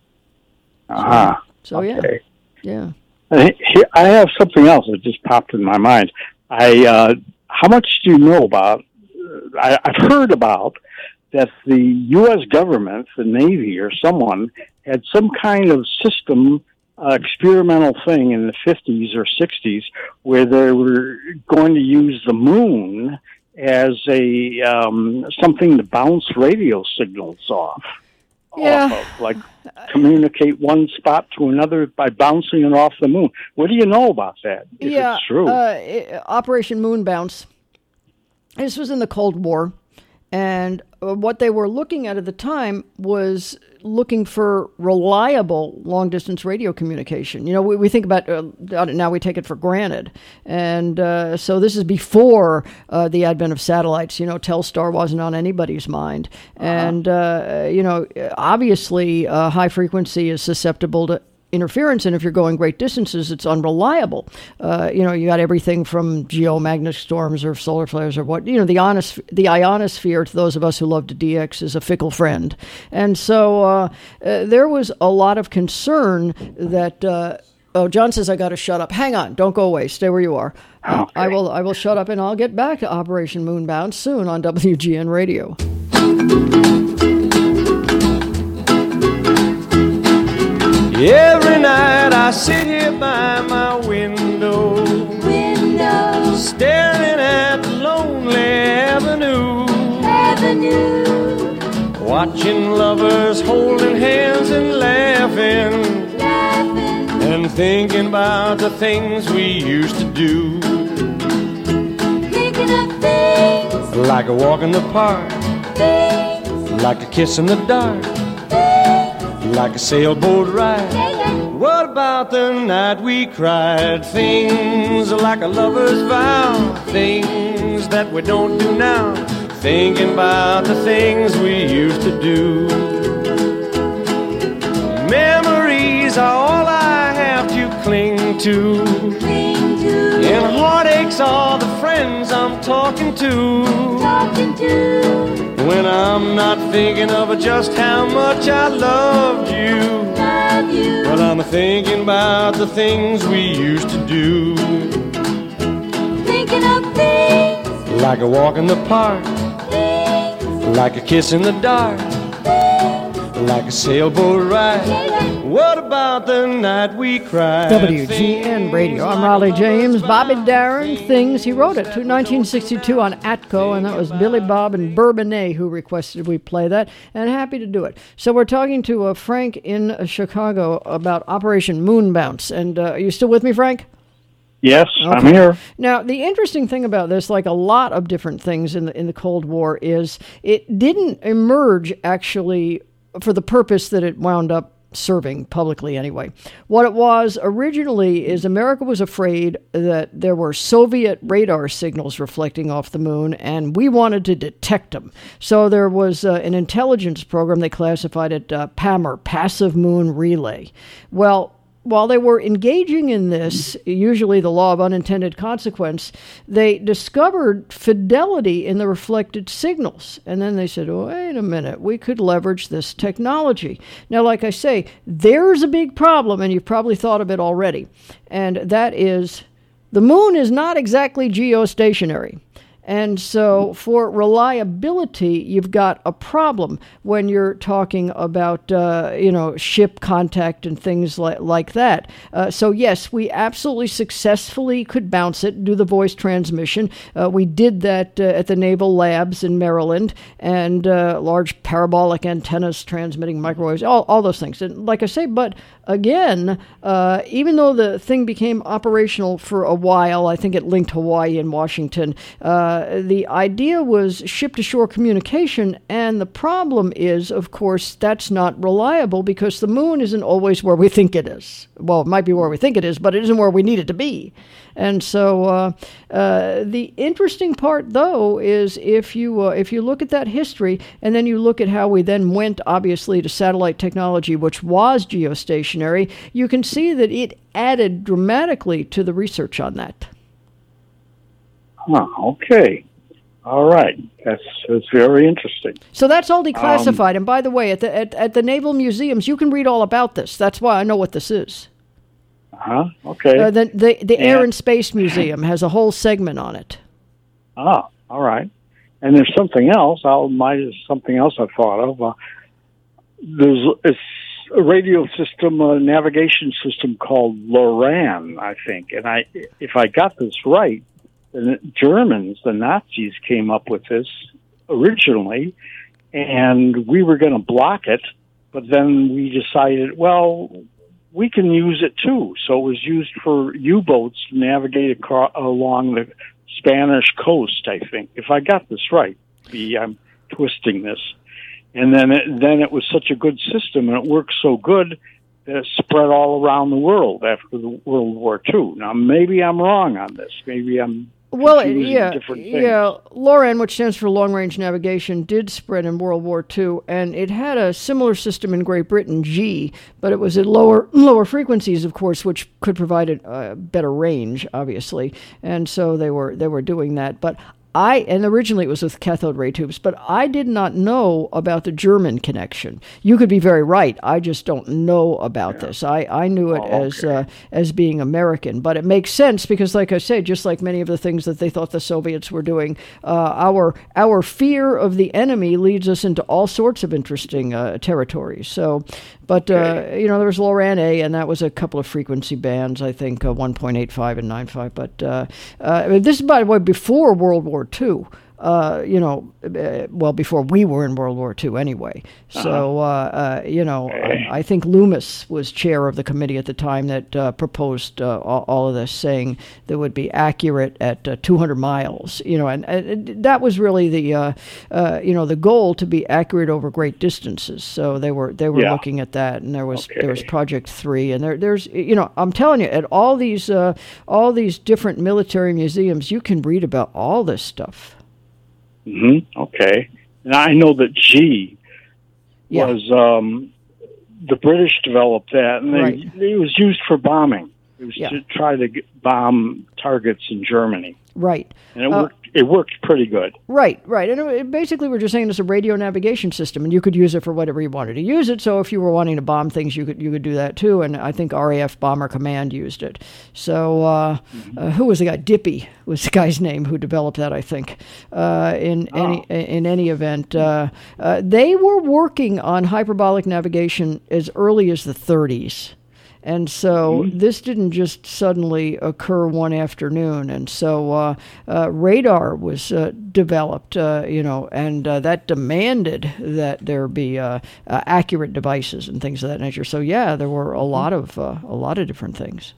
So okay. Yeah. I have something else that just popped in my mind. How much do you know about? I've heard about that the U.S. government, the Navy or someone, had some kind of system, experimental thing in the 50s or 60s where they were going to use the moon as a something to bounce radio signals off of, like communicate one spot to another by bouncing it off the moon. What do you know about that? If it's true. Operation Moon Bounce. This was in the Cold War, and what they were looking at the time was looking for reliable long-distance radio communication. We think about now we take it for granted. And so this is before the advent of satellites. Telstar wasn't on anybody's mind. And, obviously high frequency is susceptible to interference, and if you're going great distances, it's unreliable. You got everything from geomagnetic storms or solar flares or what. The ionosphere, to those of us who love to DX, is a fickle friend. And so there was a lot of concern that John says I got to shut up. Hang on, don't go away. Stay where you are. Okay. I will shut up, and I'll get back to Operation Moonbound soon on WGN Radio. Every night I sit here by my window, staring at the lonely avenue, watching lovers holding hands and laughing, and thinking about the things we used to do. Thinking of things like a walk in the park, things like a kiss in the dark, things like a sailboat ride. What about the night we cried? Things like a lover's vow, things that we don't do now. Thinking about the things we used to do. Memories are all I have to cling to. And heartaches are the friends I'm talking to. When I'm not thinking of just how much I loved you. But I'm thinking about the things we used to do. Thinking of things like a walk in the park, things like a kiss in the dark, like a sailboat ride. What about the night we cried? WGN Radio. I'm Raleigh James. Bobby Darin, Things. He wrote it to 1962 on Atco, and that was Billy Bob and Bourbonnais who requested we play that, and happy to do it. So we're talking to Frank in Chicago about Operation Moon Bounce. And are you still with me, Frank? Yes, okay. I'm here. Now, the interesting thing about this, like a lot of different things in the Cold War, is it didn't emerge actually for the purpose that it wound up serving publicly anyway. What it was originally is America was afraid that there were Soviet radar signals reflecting off the moon, and we wanted to detect them. So there was an intelligence program they classified it PAMR, Passive Moon Relay. Well, while they were engaging in this, usually the law of unintended consequence, they discovered fidelity in the reflected signals. And then they said, oh, wait a minute, we could leverage this technology. Now, like I say, there's a big problem, and you've probably thought of it already. And that is, the moon is not exactly geostationary. And so for reliability, you've got a problem when you're talking about, ship contact and things like that. So, yes, we absolutely successfully could bounce it, do the voice transmission. We did that at the Naval Labs in Maryland, and large parabolic antennas transmitting microwaves, all those things. And like I say, but again, even though the thing became operational for a while, I think it linked Hawaii and Washington, the idea was ship-to-shore communication, and the problem is, of course, that's not reliable because the moon isn't always where we think it is. Well, it might be where we think it is, but it isn't where we need it to be. And so the interesting part, though, is if you look at that history and then you look at how we then went, obviously, to satellite technology, which was geostationary, you can see that it added dramatically to the research on that. Okay. All right. That's very interesting. So that's all declassified. And by the way, at the Naval Museums, you can read all about this. That's why I know what this is. Okay. The Air and Space Museum has a whole segment on it. All right. And there's something else. Something else I thought of. It's a radio system, a navigation system called LORAN, I think. And if I got this right, the Germans, the Nazis, came up with this originally, and we were going to block it, but then we decided, well, we can use it too. So it was used for U-boats to navigate along the Spanish coast, I think. If I got this right, I'm twisting this. And then it was such a good system, and it worked so good that it spread all around the world after the World War II. Now, maybe I'm wrong on this. Maybe I'm different things. LORAN, which stands for Long Range Navigation, did spread in World War II, and it had a similar system in Great Britain, G, but it was at lower frequencies, of course, which could provide a better range, obviously, and so they were doing that. But and originally it was with cathode ray tubes, but I did not know about the German connection. You could be very right. I just don't know about this. I knew it as being American, but it makes sense because, like I say, just like many of the things that they thought the Soviets were doing, our fear of the enemy leads us into all sorts of interesting territories. So, but there was LORAN A, and that was a couple of frequency bands, I think 1.85 and 9.5. But this is, by the way, before World War II. well, before we were in World War II anyway. So, I think Loomis was chair of the committee at the time that proposed all of this, saying that would be accurate at 200 miles, and that was really the goal, to be accurate over great distances. So they were looking at that, and there was Project 3, and there's I'm telling you, at all these different military museums, you can read about all this stuff. Okay. And I know that G was the British developed that, and it was used for bombing. It was to try to bomb targets in Germany. Right. And it worked pretty good. Right. And basically we're just saying it's a radio navigation system, and you could use it for whatever you wanted to use it. So if you were wanting to bomb things, you could do that too. And I think RAF Bomber Command used it. So who was the guy? Dippy was the guy's name who developed that, I think. In any event, they were working on hyperbolic navigation as early as the 30s. And so this didn't just suddenly occur one afternoon. And so radar was developed, and that demanded that there be accurate devices and things of that nature. So there were a lot of different things.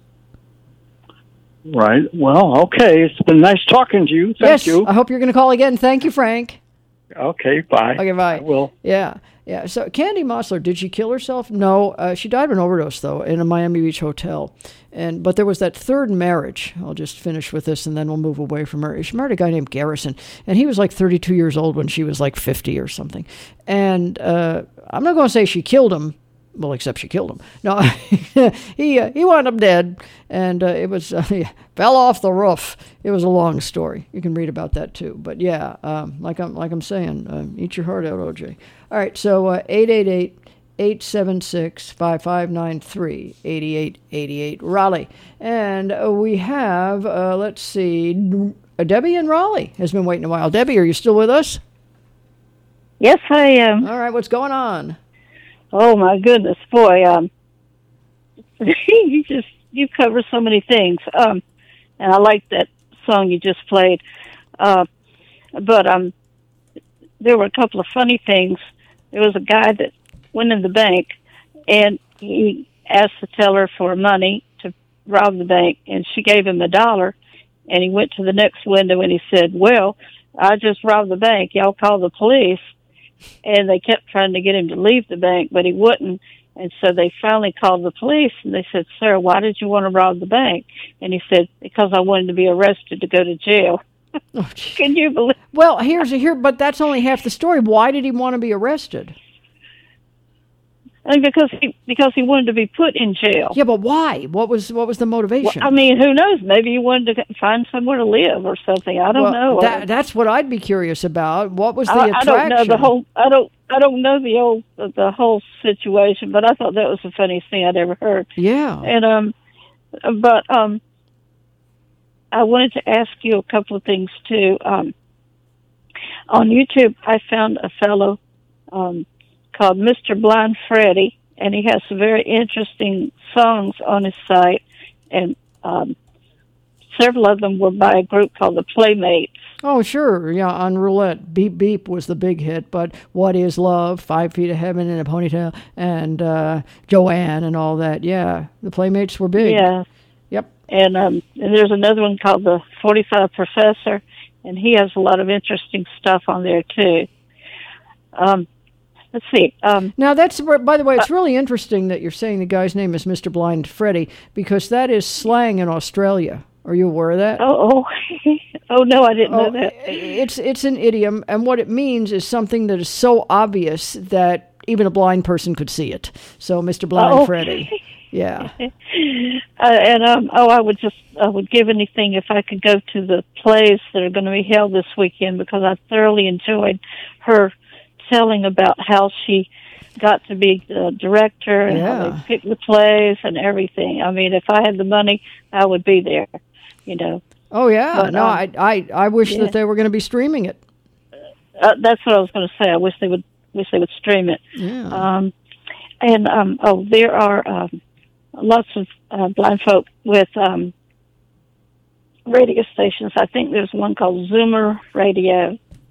Right. Well, okay. It's been nice talking to you. Thank you. I hope you're going to call again. Thank you, Frank. Okay. Bye. Okay. Bye. I will. Yeah. So Candy Mossler, did she kill herself? No, she died of an overdose, though, in a Miami Beach hotel. But there was that third marriage. I'll just finish with this, and then we'll move away from her. She married a guy named Garrison, and he was like 32 years old when she was like 50 or something. And I'm not going to say she killed him. Well, except she killed him. No, he wound up dead, and it was he fell off the roof. It was a long story. You can read about that too. But like I'm saying, eat your heart out, OJ. All right, so 888-876-5593, 8888 Raleigh, and we have let's see, Debbie in Raleigh has been waiting a while. Debbie, are you still with us? Yes, I am. All right, what's going on? Oh my goodness, boy! You cover so many things, and I like that song you just played. But there were a couple of funny things. There was a guy that went in the bank, and he asked the teller for money to rob the bank, and she gave him $1. And he went to the next window and he said, "Well, I just robbed the bank. Y'all call the police." And they kept trying to get him to leave the bank, but he wouldn't. And so they finally called the police, and they said, "Sir, why did you want to rob the bank?" And he said, "Because I wanted to be arrested to go to jail." Oh, can you believe? Well, but that's only half the story. Why did he want to be arrested? I mean, because he wanted to be put in jail. Yeah, but why? What was the motivation? Well, I mean, who knows? Maybe he wanted to find somewhere to live or something. I don't know. That's what I'd be curious about. What was the attraction? I don't know I don't know the whole situation, but I thought that was the funniest thing I'd ever heard. Yeah. And I wanted to ask you a couple of things too. On YouTube, I found a fellow called Mr. Blind Freddy, and he has some very interesting songs on his site, and several of them were by a group called the Playmates. Oh, sure, yeah, on Roulette. Beep Beep was the big hit, but What Is Love, 5 Feet of Heaven in a Ponytail, and Joanne and all that, yeah. The Playmates were big. Yeah. Yep. And there's another one called the 45 Professor, and he has a lot of interesting stuff on there, too. Let's see. Now, that's, by the way, it's really interesting that you're saying the guy's name is Mr. Blind Freddy, because that is slang in Australia. Are you aware of that? Oh, no, I didn't know that. It's an idiom, and what it means is something that is so obvious that even a blind person could see it. So, Mr. Blind Freddy. Yeah. I would give anything if I could go to the plays that are going to be held this weekend, because I thoroughly enjoyed her telling about how she got to be the director and how they picked the plays and everything. I mean, if I had the money, I would be there, Oh, yeah. But, I wish that they were going to be streaming it. That's what I was going to say. I wish they would stream it. Yeah. There are lots of blind folk with radio stations. I think there's one called Zoomer Radio,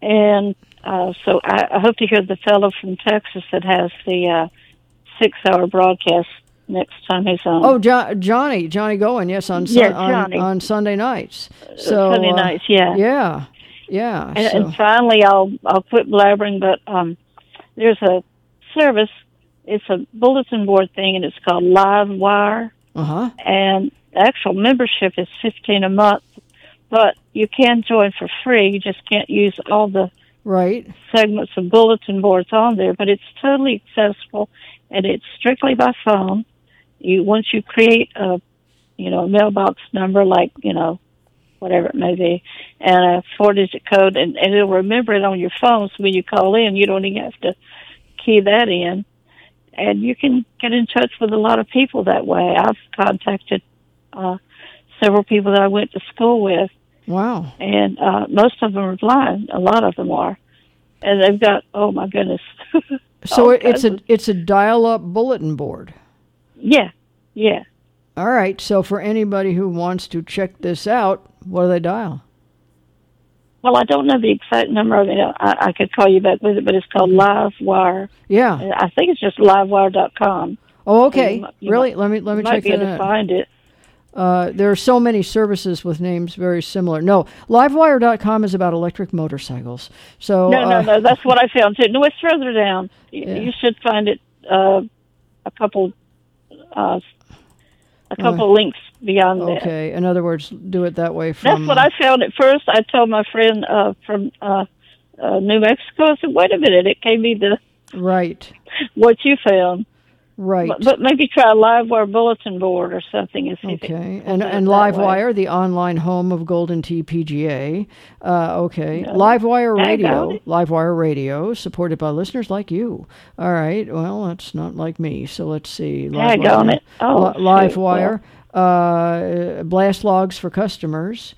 And so I hope to hear the fellow from Texas that has the 6-hour broadcast next time he's on. Oh, Johnny Goen, yes, on Sunday nights. So Sunday nights, yeah. Yeah. And finally, I'll quit blabbering, but there's a service. It's a bulletin board thing, and it's called Livewire. And the actual membership is $15 a month, but you can join for free. You just can't use all the segments of bulletin boards on there, but it's totally accessible, and it's strictly by phone. Once you create a mailbox number, like, whatever it may be, and a 4-digit code, and it'll remember it on your phone, so when you call in, you don't even have to key that in. And you can get in touch with a lot of people that way. I've contacted several people that I went to school with. Wow. And most of them are blind. A lot of them are. And they've got, oh, my goodness. So it's a dial-up bulletin board. Yeah. All right. So for anybody who wants to check this out, what do they dial? Well, I don't know the exact number. I mean, I could call you back with it, but it's called Livewire. Yeah. I think it's just livewire.com. Oh, okay. Really? Let me check that out. You might be able to find it. There are so many services with names very similar. No, livewire.com is about electric motorcycles. So No. That's what I found too. No, it's further down. You should find it a couple links beyond that. Okay. In other words, do it that way. That's what I found at first. I told my friend from New Mexico, I said, wait a minute, it gave me what you found. Right. But maybe try a Livewire bulletin board or something. And see and Livewire, the online home of Golden Tee PGA. Okay. Livewire Radio, supported by listeners like you. All right. Well, that's not like me. So let's see. Tag on it. Livewire. Blast logs for customers.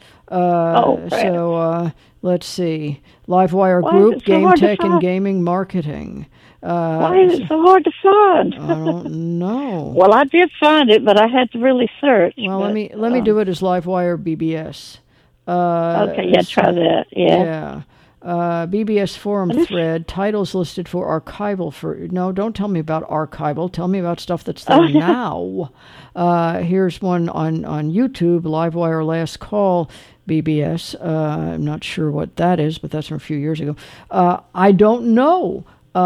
So let's see. Livewire Group, Game Tech and Gaming Marketing. Why is it so hard to find? I don't know. Well, I did find it, but I had to really search. Well, let me do it as Livewire BBS. Okay, try that. Yeah. BBS forum thread, titles listed for archival. No, don't tell me about archival. Tell me about stuff that's there now. Here's one on YouTube, Livewire Last Call BBS. I'm not sure what that is, but that's from a few years ago. I don't know.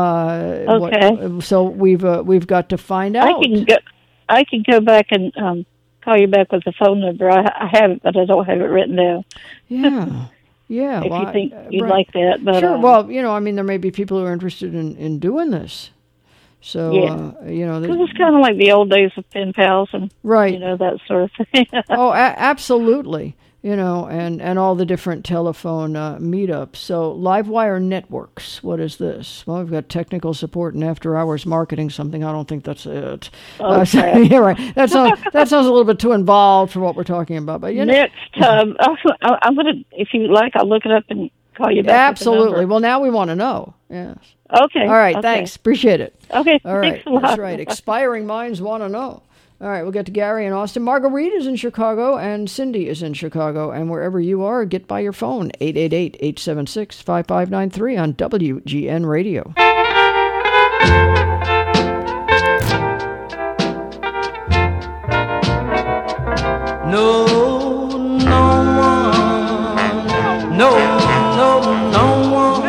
Okay. So we've got to find out. I can go back and call you back with the phone number. I have it, but I don't have it written down. Yeah. Yeah. If you think you'd like that. But, sure. Well, there may be people who are interested in doing this. So, because it's kind of like the old days of pen pals and, that sort of thing. Oh, absolutely. And all the different telephone meetups. So Livewire Networks, what is this? Well, we've got technical support and after-hours marketing, something I don't think that's it. Okay. Yeah, right. That sounds a little bit too involved for what we're talking about. But next time, I'm going to, if you like, I'll look it up and call you back. Absolutely. Well, now we want to know. Yes. Okay. All right. Okay. Thanks. Appreciate it. Okay. All right. Thanks a lot. That's right. Expiring minds want to know. All right, we'll get to Gary in Austin. Marguerite is in Chicago, and Cindy is in Chicago. And wherever you are, get by your phone, 888-876-5593 on WGN Radio. No one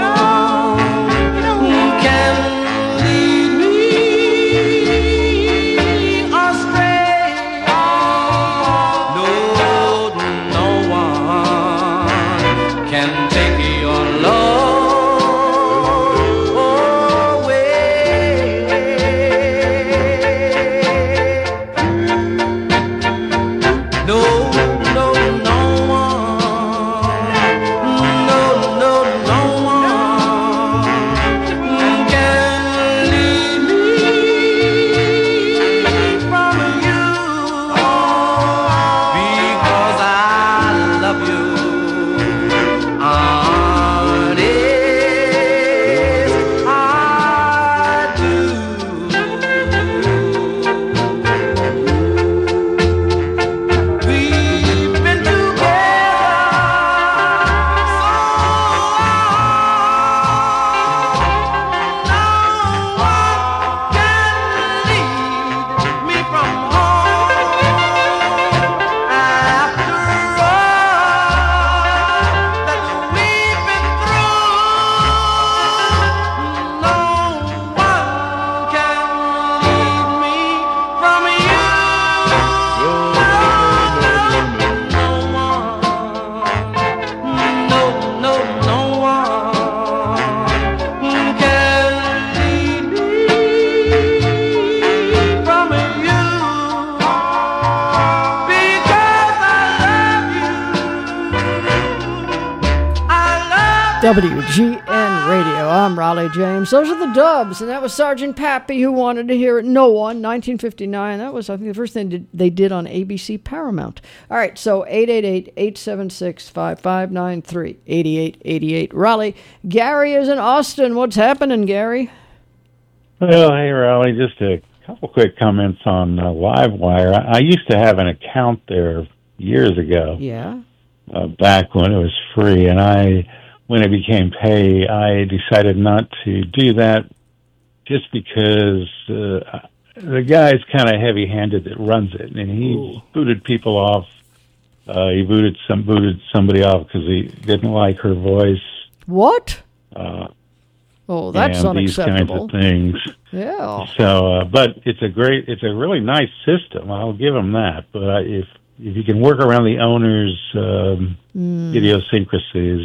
can lead me astray. No one can take your love away. No WGN Radio. I'm Raleigh James. Those are the Dubs, and that was Sergeant Pappy who wanted to hear it. No One, 1959. That was, I think, the first thing they did on ABC Paramount. All right, so 888-876-5593, 8888 Raleigh. Gary is in Austin. What's happening, Gary? Well, hey, Raleigh, just a couple quick comments on Livewire. I used to have an account there years ago. Yeah. Back when it was free, and when it became pay, I decided not to do that just because the guy's kind of heavy-handed that runs it, and he booted people off. He booted somebody off because he didn't like her voice. What? That's unacceptable. These kinds of things. Yeah. So, but it's a really nice system. I'll give him that. But if you can work around the owner's idiosyncrasies,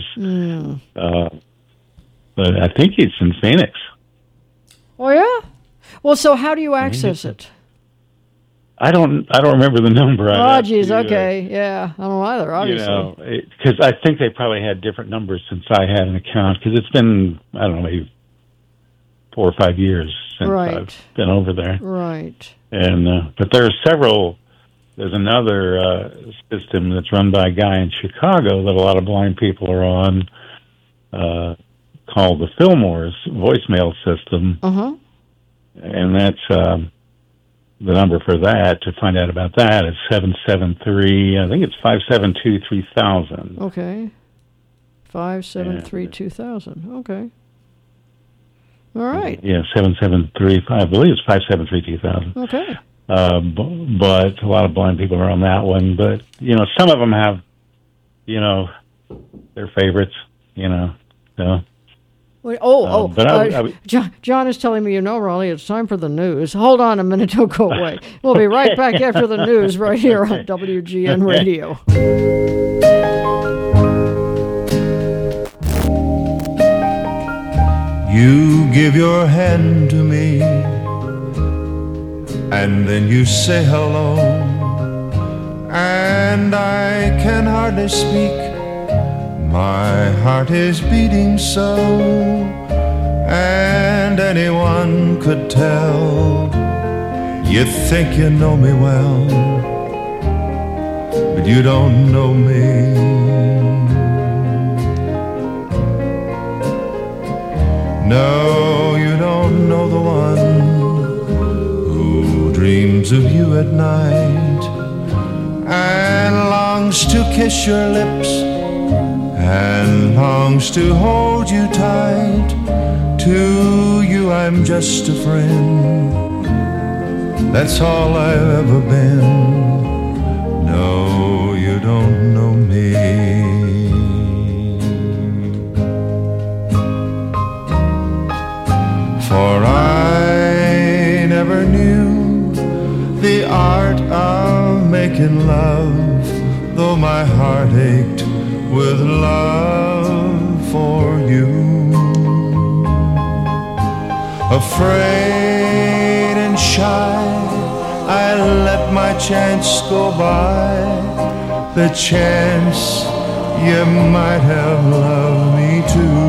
but I think it's in Phoenix. Oh yeah. Well, so how do you access it? I don't remember the number. Oh, geez. Okay. Yeah. I don't either. Obviously. Because I think they probably had different numbers since I had an account. Because it's been, I don't know, maybe 4 or 5 years since I've been over there. Right. And but there are several. There's another system that's run by a guy in Chicago that a lot of blind people are on, called the Fillmore's voicemail system. And that's the number for that. To find out about that is 773. I think it's 572-3000. Okay. 573-2000. Okay. All right. Yeah, 773. I believe it's 573-2000. Okay. But a lot of blind people are on that one. But, some of them have, their favorites, so. Wait, John is telling me, Raleigh, it's time for the news. Hold on a minute, don't go away. We'll be right back after the news right here on WGN Radio. You give your hand to me, and then you say hello, and I can hardly speak. My heart is beating so, and anyone could tell. You think you know me well, but you don't know me. No, you don't know the one who dreams of you at night and longs to kiss your lips and longs to hold you tight. To you I'm just a friend, that's all I've ever been. No, you don't know me. For I never knew the art of making love, though my heart ached with love for you. Afraid and shy, I let my chance go by, the chance you might have loved me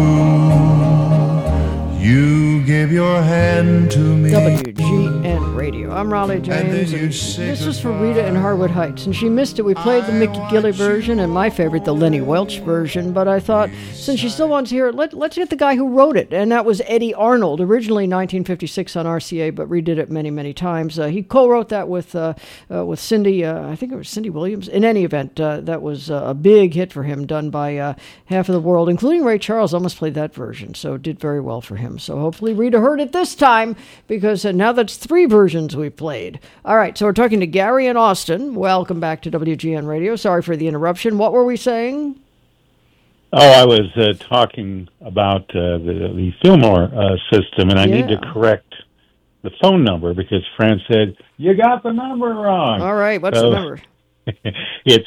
too. You gave your hand to me. WGN Radio. I'm Raleigh James. This was for Rita in Harwood Heights, and she missed it. We played the Mickey Gilley version and my favorite, the Lenny Welch version, but I thought, since she still wants to hear it, let's get the guy who wrote it, and that was Eddie Arnold, originally 1956 on RCA, but redid it many, many times. He co-wrote that with Cindy, I think it was Cindy Williams. In any event, that was a big hit for him, done by half of the world, including Ray Charles almost played that version, so it did very well for him. So hopefully Rita heard it this time, because now that's 3 versions we've played. All right, so we're talking to Gary in Austin. Welcome back to WGN Radio. Sorry for the interruption. What were we saying? Oh, I was talking about the Fillmore system, and I need to correct the phone number because Fran said, you got the number wrong. All right, what's the number? It's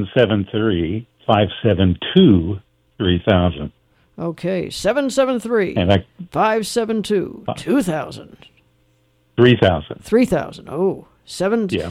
773-572-3000. Okay, 773-572-2000. 3000. Oh,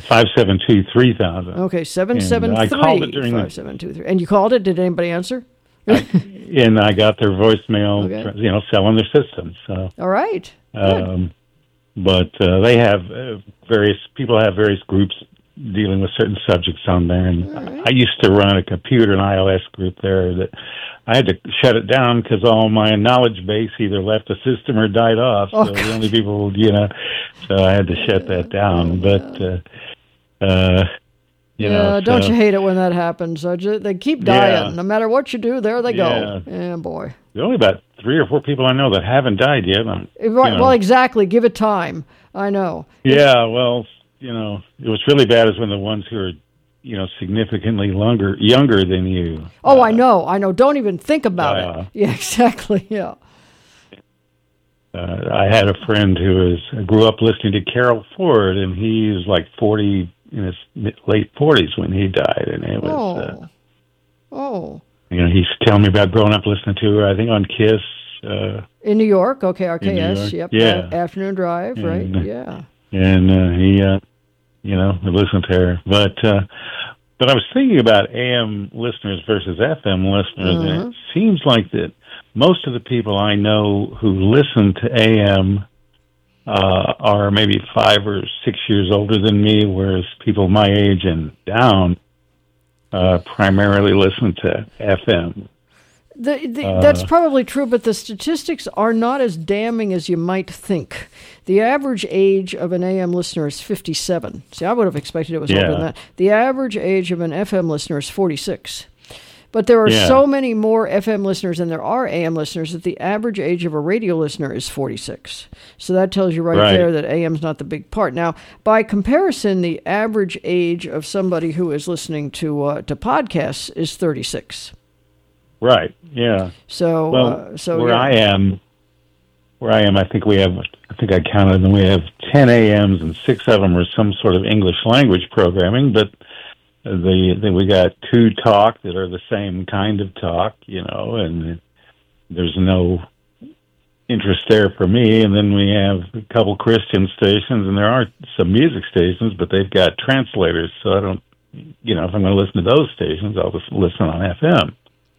572-3000. Okay, 773-572-3000. And you called it? Did anybody answer? and I got their voicemail, selling their systems. So, all right. But they have people have various groups dealing with certain subjects on there, and I used to run a computer and iOS group there that I had to shut it down because all my knowledge base either left the system or died off. So the only people, so I had to shut that down. But don't you hate it when that happens? They keep dying. No matter what you do, there they go. Yeah, boy. There are only about 3 or 4 people I know that haven't died yet. Well, exactly. Give it time. I know. Yeah, well, it was really bad is when the ones who are, significantly younger than you. Oh, I know. Don't even think about it. Yeah, exactly. Yeah. I had a friend who grew up listening to Carol Ford, and he was like 40, in his late 40s when he died, and it was. He's telling me about growing up listening to her. I think on KISS. In New York, okay, RKS. Yep. Yeah. Afternoon Drive, right? Yeah. And he, listened to her, but I was thinking about AM listeners versus FM listeners, and it seems like that most of the people I know who listen to AM are maybe 5 or 6 years older than me, whereas people my age and down primarily listen to FM. That's probably true, but the statistics are not as damning as you might think. The average age of an AM listener is 57. See, I would have expected it was older than that. The average age of an FM listener is 46. But there are so many more FM listeners than there are AM listeners that the average age of a radio listener is 46. So that tells you right there that AM's not the big part. Now, by comparison, the average age of somebody who is listening to podcasts is 36. Right. Yeah. So, where I am, I think I counted, and we have 10 AMs, and 6 of them are some sort of English language programming. But we got 2 talk that are the same kind of talk, and there's no interest there for me. And then we have a couple Christian stations, and there are some music stations, but they've got translators. So I don't, if I'm going to listen to those stations, I'll just listen on FM.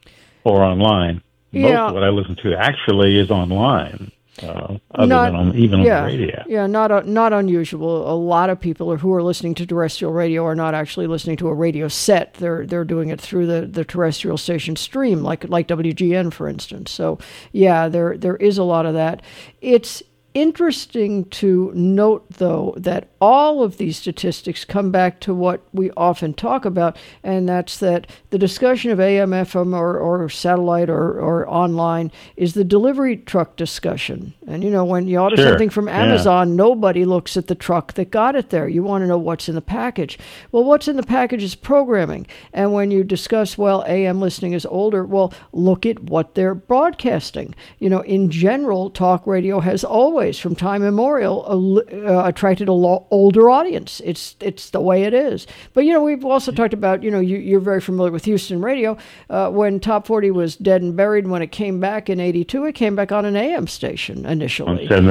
Or online. Most of what I listen to actually is online, other than on the radio. Yeah, not unusual. A lot of people who are listening to terrestrial radio are not actually listening to a radio set. They're doing it through the terrestrial station stream, like WGN, for instance. So, there is a lot of that. It's interesting to note, though, that all of these statistics come back to what we often talk about, and that's that the discussion of AM, FM, or satellite or online is the delivery truck discussion. And, when you order something from Amazon, nobody looks at the truck that got it there. You want to know what's in the package. Well, what's in the package is programming. And when you discuss, AM listening is older, well, look at what they're broadcasting. In general, talk radio has always, from time immemorial, attracted a older audience. It's the way it is. But, we've also talked about, you're very familiar with Houston radio. When Top 40 was dead and buried, when it came back in 82, it came back on an AM station initially. On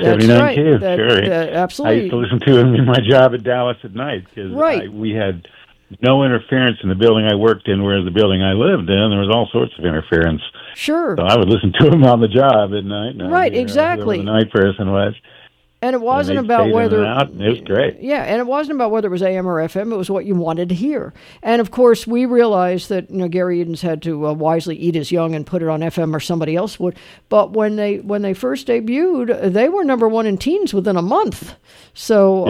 79 kids, sure. Absolutely. I used to listen to him in my job at Dallas at night because we had no interference in the building I worked in, whereas the building I lived in, there was all sorts of interference. Sure. So I would listen to him on the job at night. Exactly. The night person was. And it wasn't about whether it was great. Yeah, and it wasn't about whether it was AM or FM. It was what you wanted to hear. And of course, we realized that Gary Edens had to wisely eat his young and put it on FM, or somebody else would. But when they first debuted, they were number 1 in teens within a month. So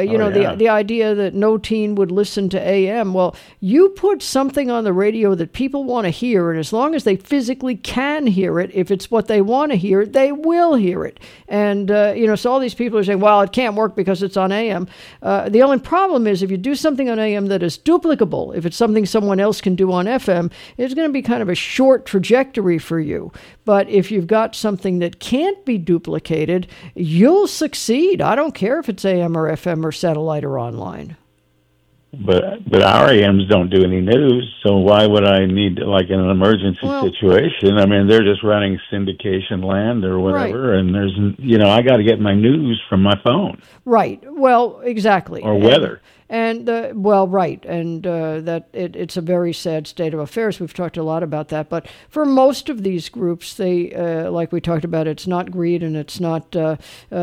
the idea that no teen would listen to AM. Well, you put something on the radio that people want to hear, and as long as they physically can hear it, if it's what they want to hear, they will hear it. And so all these people are saying, well, it can't work because it's on AM. The only problem is if you do something on AM that is duplicable, if it's something someone else can do on FM, it's going to be kind of a short trajectory for you. But if you've got something that can't be duplicated, you'll succeed. I don't care if it's AM or FM or satellite or online. But our AMs don't do any news, so why would I need, like in an emergency situation? I mean, they're just running syndication land or whatever, and there's, I got to get my news from my phone. Right. Well, exactly. Or weather. And right, and that it's a very sad state of affairs. We've talked a lot about that, but for most of these groups, they like we talked about, it's not greed and it's not that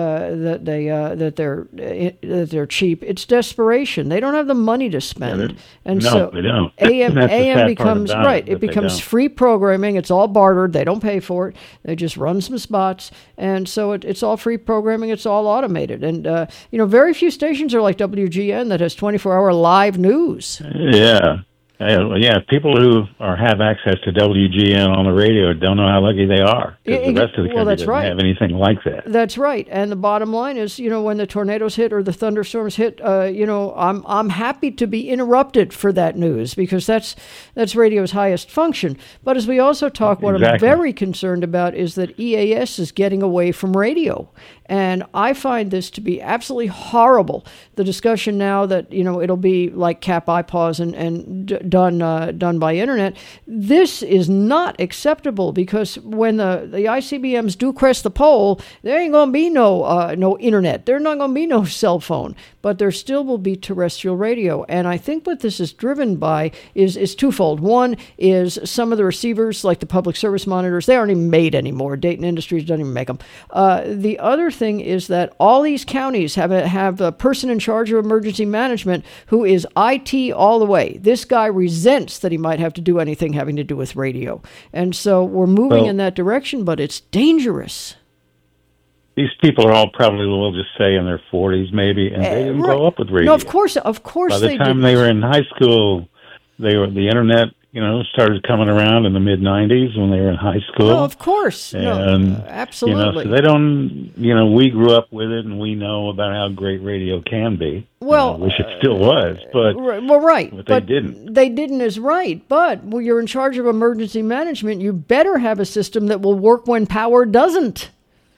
they're cheap. It's desperation. They don't have the money to spend, and no, they don't. AM becomes it becomes free programming. It's all bartered. They don't pay for it. They just run some spots, and so it's all free programming. It's all automated, and very few stations are like WGN that has 24-hour live news. Yeah. People who have access to WGN on the radio don't know how lucky they are. Because the rest of the country doesn't have anything like that. That's right. And the bottom line is, when the tornadoes hit or the thunderstorms hit, I'm happy to be interrupted for that news because that's radio's highest function. But as we also talk, what I'm very concerned about is that EAS is getting away from radio. And I find this to be absolutely horrible. The discussion now that, it'll be like cap iPause and done by internet. This is not acceptable because when the ICBMs do crest the pole, there ain't going to be no internet. There's not going to be no cell phone, but there still will be terrestrial radio. And I think what this is driven by is twofold. One is some of the receivers, like the public service monitors, they aren't even made anymore. Dayton Industries doesn't even make them. The other thing is that all these counties have a person in charge of emergency management who is IT all the way. This guy resents that he might have to do anything having to do with radio. And so we're moving in that direction, but it's dangerous. These people are all probably, we'll just say, in their 40s maybe, and they didn't grow up with radio. No, of course By the time they were in high school, the internet started coming around in the mid-'90s when they were in high school. No, of course. Absolutely. So they don't, we grew up with it and we know about how great radio can be. Well, I wish it still was, but right. But they didn't. They didn't is right, but when you're in charge of emergency management, you better have a system that will work when power doesn't.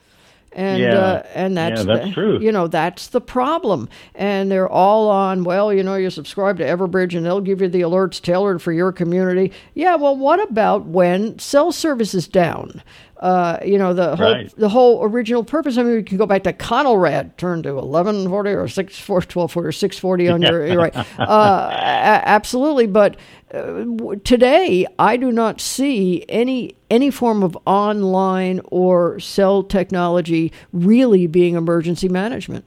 And that's true. That's the problem. And they're all on, you subscribe to Everbridge and they'll give you the alerts tailored for your community. Yeah, well, what about when cell service is down? The whole original purpose. I mean, we can go back to Conelrad, turn to 1140 or 1240 or 640 on you're right. Absolutely. But today, I do not see any form of online or cell technology really being emergency management.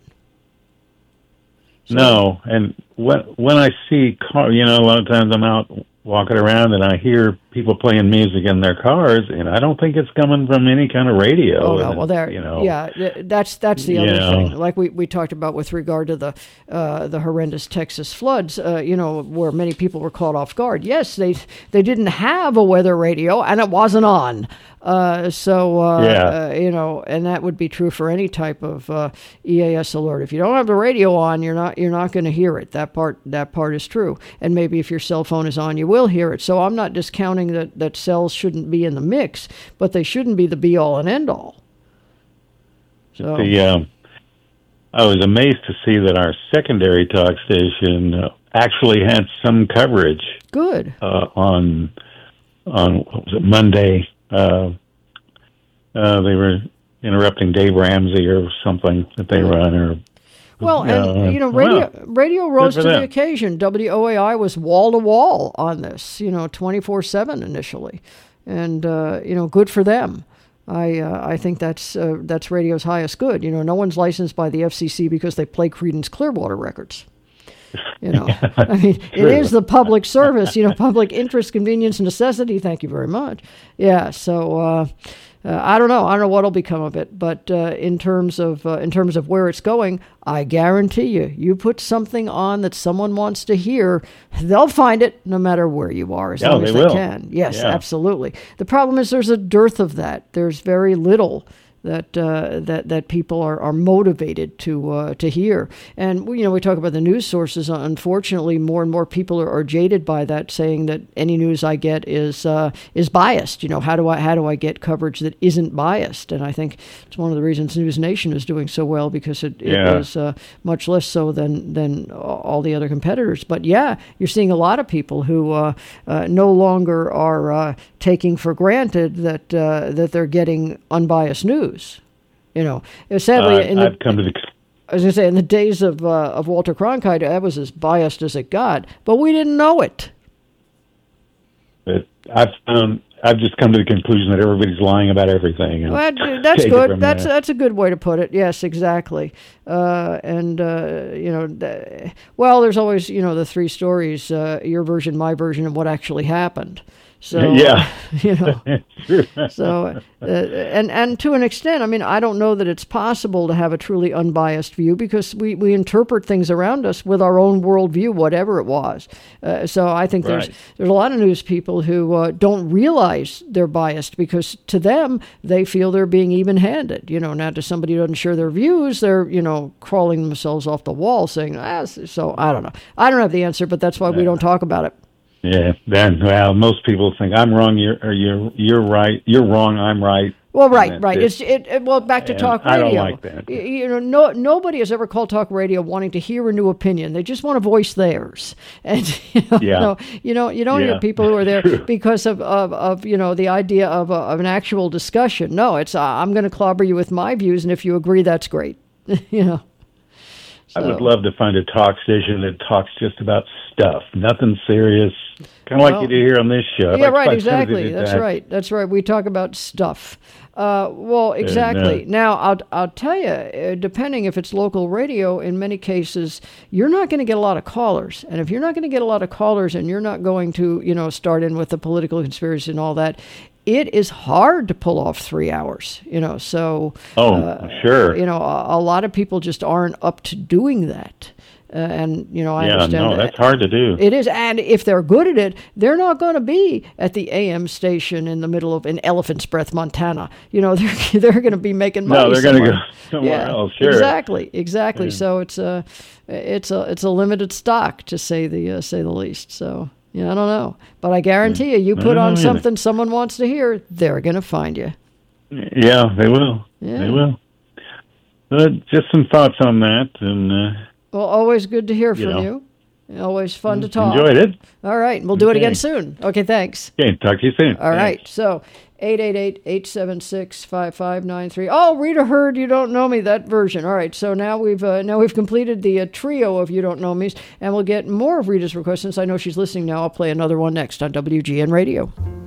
So, no, and when I see a lot of times I'm out walking around and I hear people playing music in their cars, and I don't think it's coming from any kind of radio. Oh no, well that's the other thing. Like we talked about with regard to the horrendous Texas floods, where many people were caught off guard. Yes, they didn't have a weather radio and it wasn't on. And that would be true for any type of EAS alert. If you don't have the radio on, you're not going to hear it. That part is true. And maybe if your cell phone is on, you will hear it. So I'm not discounting that cells shouldn't be in the mix, but they shouldn't be the be all and end all. So I was amazed to see that our secondary talk station actually had some coverage. Good. On what was it, Monday? They were interrupting Dave Ramsey or something that they run. Radio rose to the occasion. WOAI was wall to wall on this, 24/7 initially, and good for them. I think that's radio's highest good. No one's licensed by the FCC because they play Creedence Clearwater records. I mean, it is the public service, public interest, convenience, and necessity. Thank you very much. Yeah. So, I don't know. I don't know what'll become of it, but in terms of where it's going, I guarantee you put something on that someone wants to hear, they'll find it no matter where you are, as long as they can. Yes, absolutely. The problem is there's a dearth of that. There's very little that people are motivated to hear. And we talk about the news sources. Unfortunately, more and more people are jaded by that, saying that any news I get is biased. How do I get coverage that isn't biased? And I think it's one of the reasons News Nation is doing so well, because it is much less so than all the other competitors. But you're seeing a lot of people who no longer are taking for granted that they're getting unbiased news. Sadly, I've come to the I was going to say, in the days of Walter Cronkite, that was as biased as it got, but we didn't know it. But I've just come to the conclusion that everybody's lying about everything. And that's good. That's a good way to put it. Yes, exactly. Well, there's always, the three stories, your version, my version, and what actually happened. So, yeah. So, and to an extent, I mean, I don't know that it's possible to have a truly unbiased view because we interpret things around us with our own worldview, whatever it was. So I think there's a lot of news people who don't realize they're biased because to them, they feel they're being even-handed. Now to somebody who doesn't share their views, they're, crawling themselves off the wall saying, so I don't know. I don't have the answer, but that's why we don't talk about it. Yeah, most people think I'm wrong. You're right. You're wrong. I'm right. Well, right. Well, back to talk radio. I don't like that. Nobody has ever called talk radio wanting to hear a new opinion. They just want to voice theirs. And you don't hear people who are there because of the idea of an actual discussion. No, it's I'm going to clobber you with my views, and if you agree, that's great. I would love to find a talk station that talks just about stuff, nothing serious, kind of like you do here on this show. Yeah, right, exactly. That's right. We talk about stuff. Exactly. Now, I'll tell you, depending if it's local radio, in many cases, you're not going to get a lot of callers. And if you're not going to get a lot of callers and you're not going to, start in with the political conspiracy and all that, it is hard to pull off 3 hours, so... sure. A lot of people just aren't up to doing that. I understand that. That's hard to do. It is, and if they're good at it, they're not going to be at the AM station in the middle of in Elephant's Breath, Montana. They're going to be making money. No, they're going to go somewhere else. Sure. Exactly. Yeah. So it's a limited stock to say the least. So. I don't know. But I guarantee you put on something someone wants to hear, they're going to find you. Yeah, they will. Yeah. They will. But just some thoughts on that. And well, always good to hear from you. Always fun to talk. Enjoyed it. All right. We'll do it again soon. Okay, thanks. Okay, talk to you soon. All right. So 888-876-5593. Oh, Rita heard You Don't Know Me, that version. All right, so now we've completed the trio of You Don't Know Me's, and we'll get more of Rita's requests. Since I know she's listening now, I'll play another one next on WGN Radio.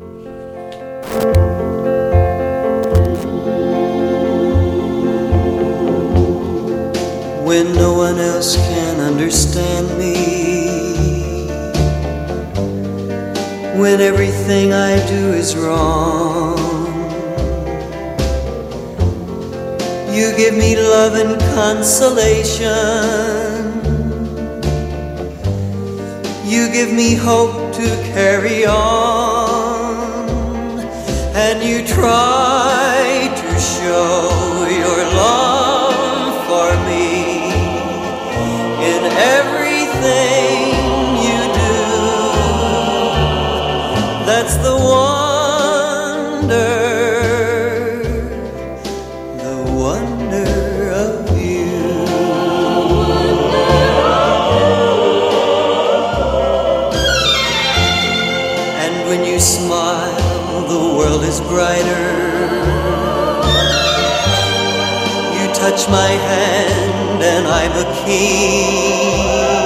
When no one else can understand me, when everything I do is wrong, you give me love and consolation. You give me hope to carry on, and you try to show your love for me in everything you do. That's the wonder of you. And when you smile, the world is brighter. You touch my hand and I'm a king.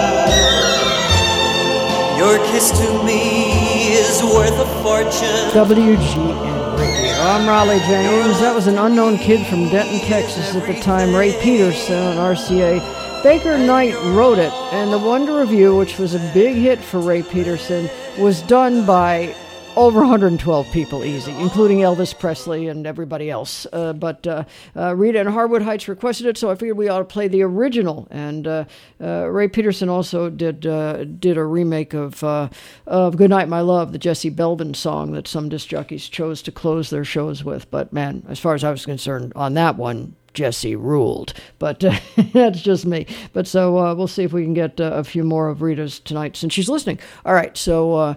Your kiss to me is worth a fortune. WGN Radio. I'm Raleigh James. That was an unknown kid from Denton, Texas at the time, Ray Peterson on RCA. Baker Knight wrote it, and The Wonder of You, which was a big hit for Ray Peterson, was done by over 112 people easy, including Elvis Presley and everybody else. But Rita in Harwood Heights requested it, so I figured we ought to play the original. And Ray Peterson also did a remake of Good Night, My Love, the Jesse Belvin song that some disc jockeys chose to close their shows with. But man, as far as I was concerned on that one, Jesse ruled, but that's just me. But so we'll see if we can get a few more of Rita's tonight since she's listening. All right, so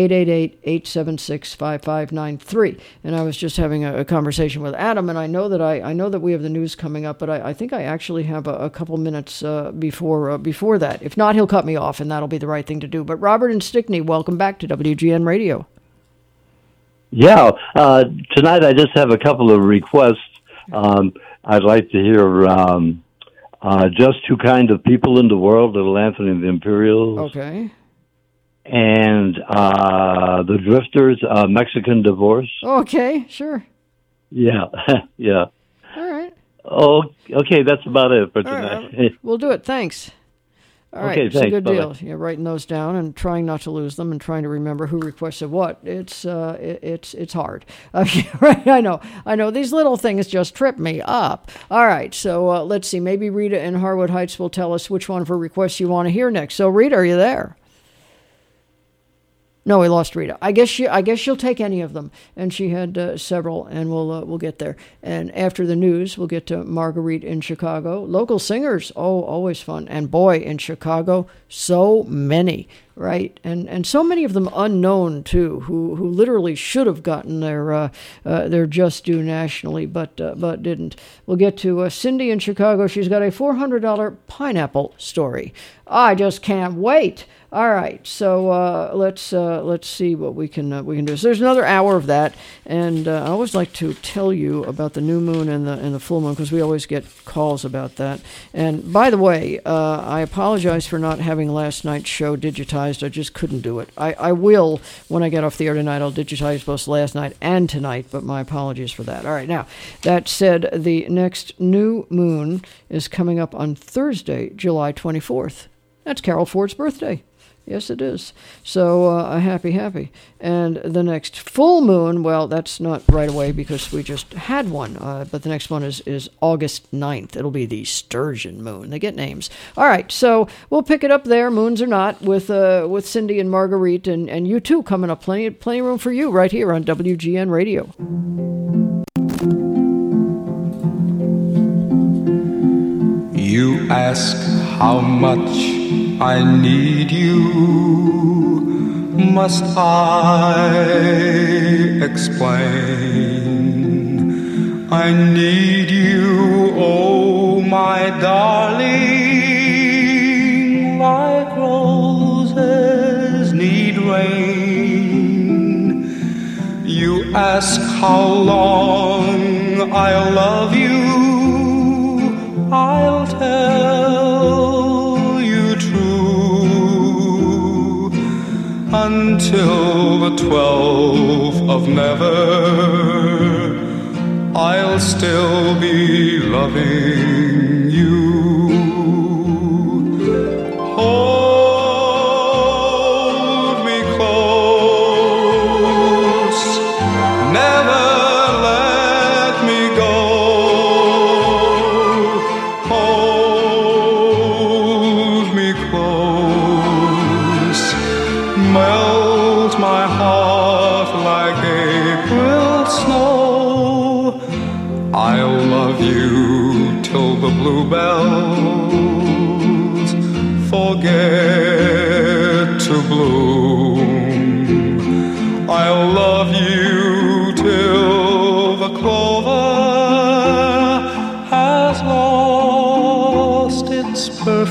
888-876-5593. And I was just having a conversation with Adam, and I know that we have the news coming up, but I think I actually have a couple minutes before that. If not, he'll cut me off, and that'll be the right thing to do. But Robert and Stickney, welcome back to WGN Radio. Yeah, tonight I just have a couple of requests. I'd like to hear Just Two Kinds of People in the World, Little Anthony and the Imperials. Okay. And the Drifters, Mexican Divorce. Okay, sure. Yeah, yeah. All right. Oh, okay, that's about it for tonight. Right. We'll do it. Thanks. All right, okay, it's thanks. a good Bye-bye. deal. Yeah, writing those down and trying not to lose them and trying to remember who requested what. It's hard. Right? I know. These little things just trip me up. All right, so let's see. Maybe Rita in Harwood Heights will tell us which one of her requests you want to hear next. So, Rita, are you there? No, we lost Rita. I guess she'll take any of them, and she had several, and we'll get there. And after the news, we'll get to Marguerite in Chicago. Local singers, always fun. And boy, in Chicago, so many, right? And so many of them unknown too, who literally should have gotten their just due nationally, but didn't. We'll get to Cindy in Chicago. She's got a $400 pineapple story. I just can't wait. All right, so let's see what we can do. So there's another hour of that, and I always like to tell you about the new moon and the full moon because we always get calls about that. And by the way, I apologize for not having last night's show digitized. I just couldn't do it. I will when I get off the air tonight. I'll digitize both last night and tonight, but my apologies for that. All right, now that said, the next new moon is coming up on Thursday, July 24th. That's Carol Ford's birthday. Yes, it is. So happy. And the next full moon, well, that's not right away because we just had one. But the next one is August 9th. It'll be the Sturgeon moon. They get names. All right, so we'll pick it up there, moons or not, with Cindy and Marguerite and you too coming up. Plenty room for you right here on WGN Radio. You ask how much I need you. Must I explain? I need you, oh my darling, like roses need rain. You ask how long I'll love you. I'll tell you true until the 12th of never. I'll still be loving you. Hold me close, never let me go. Melt my heart like April snow. I'll love you till the bluebells forget to bloom. I'll love you till the clover has lost its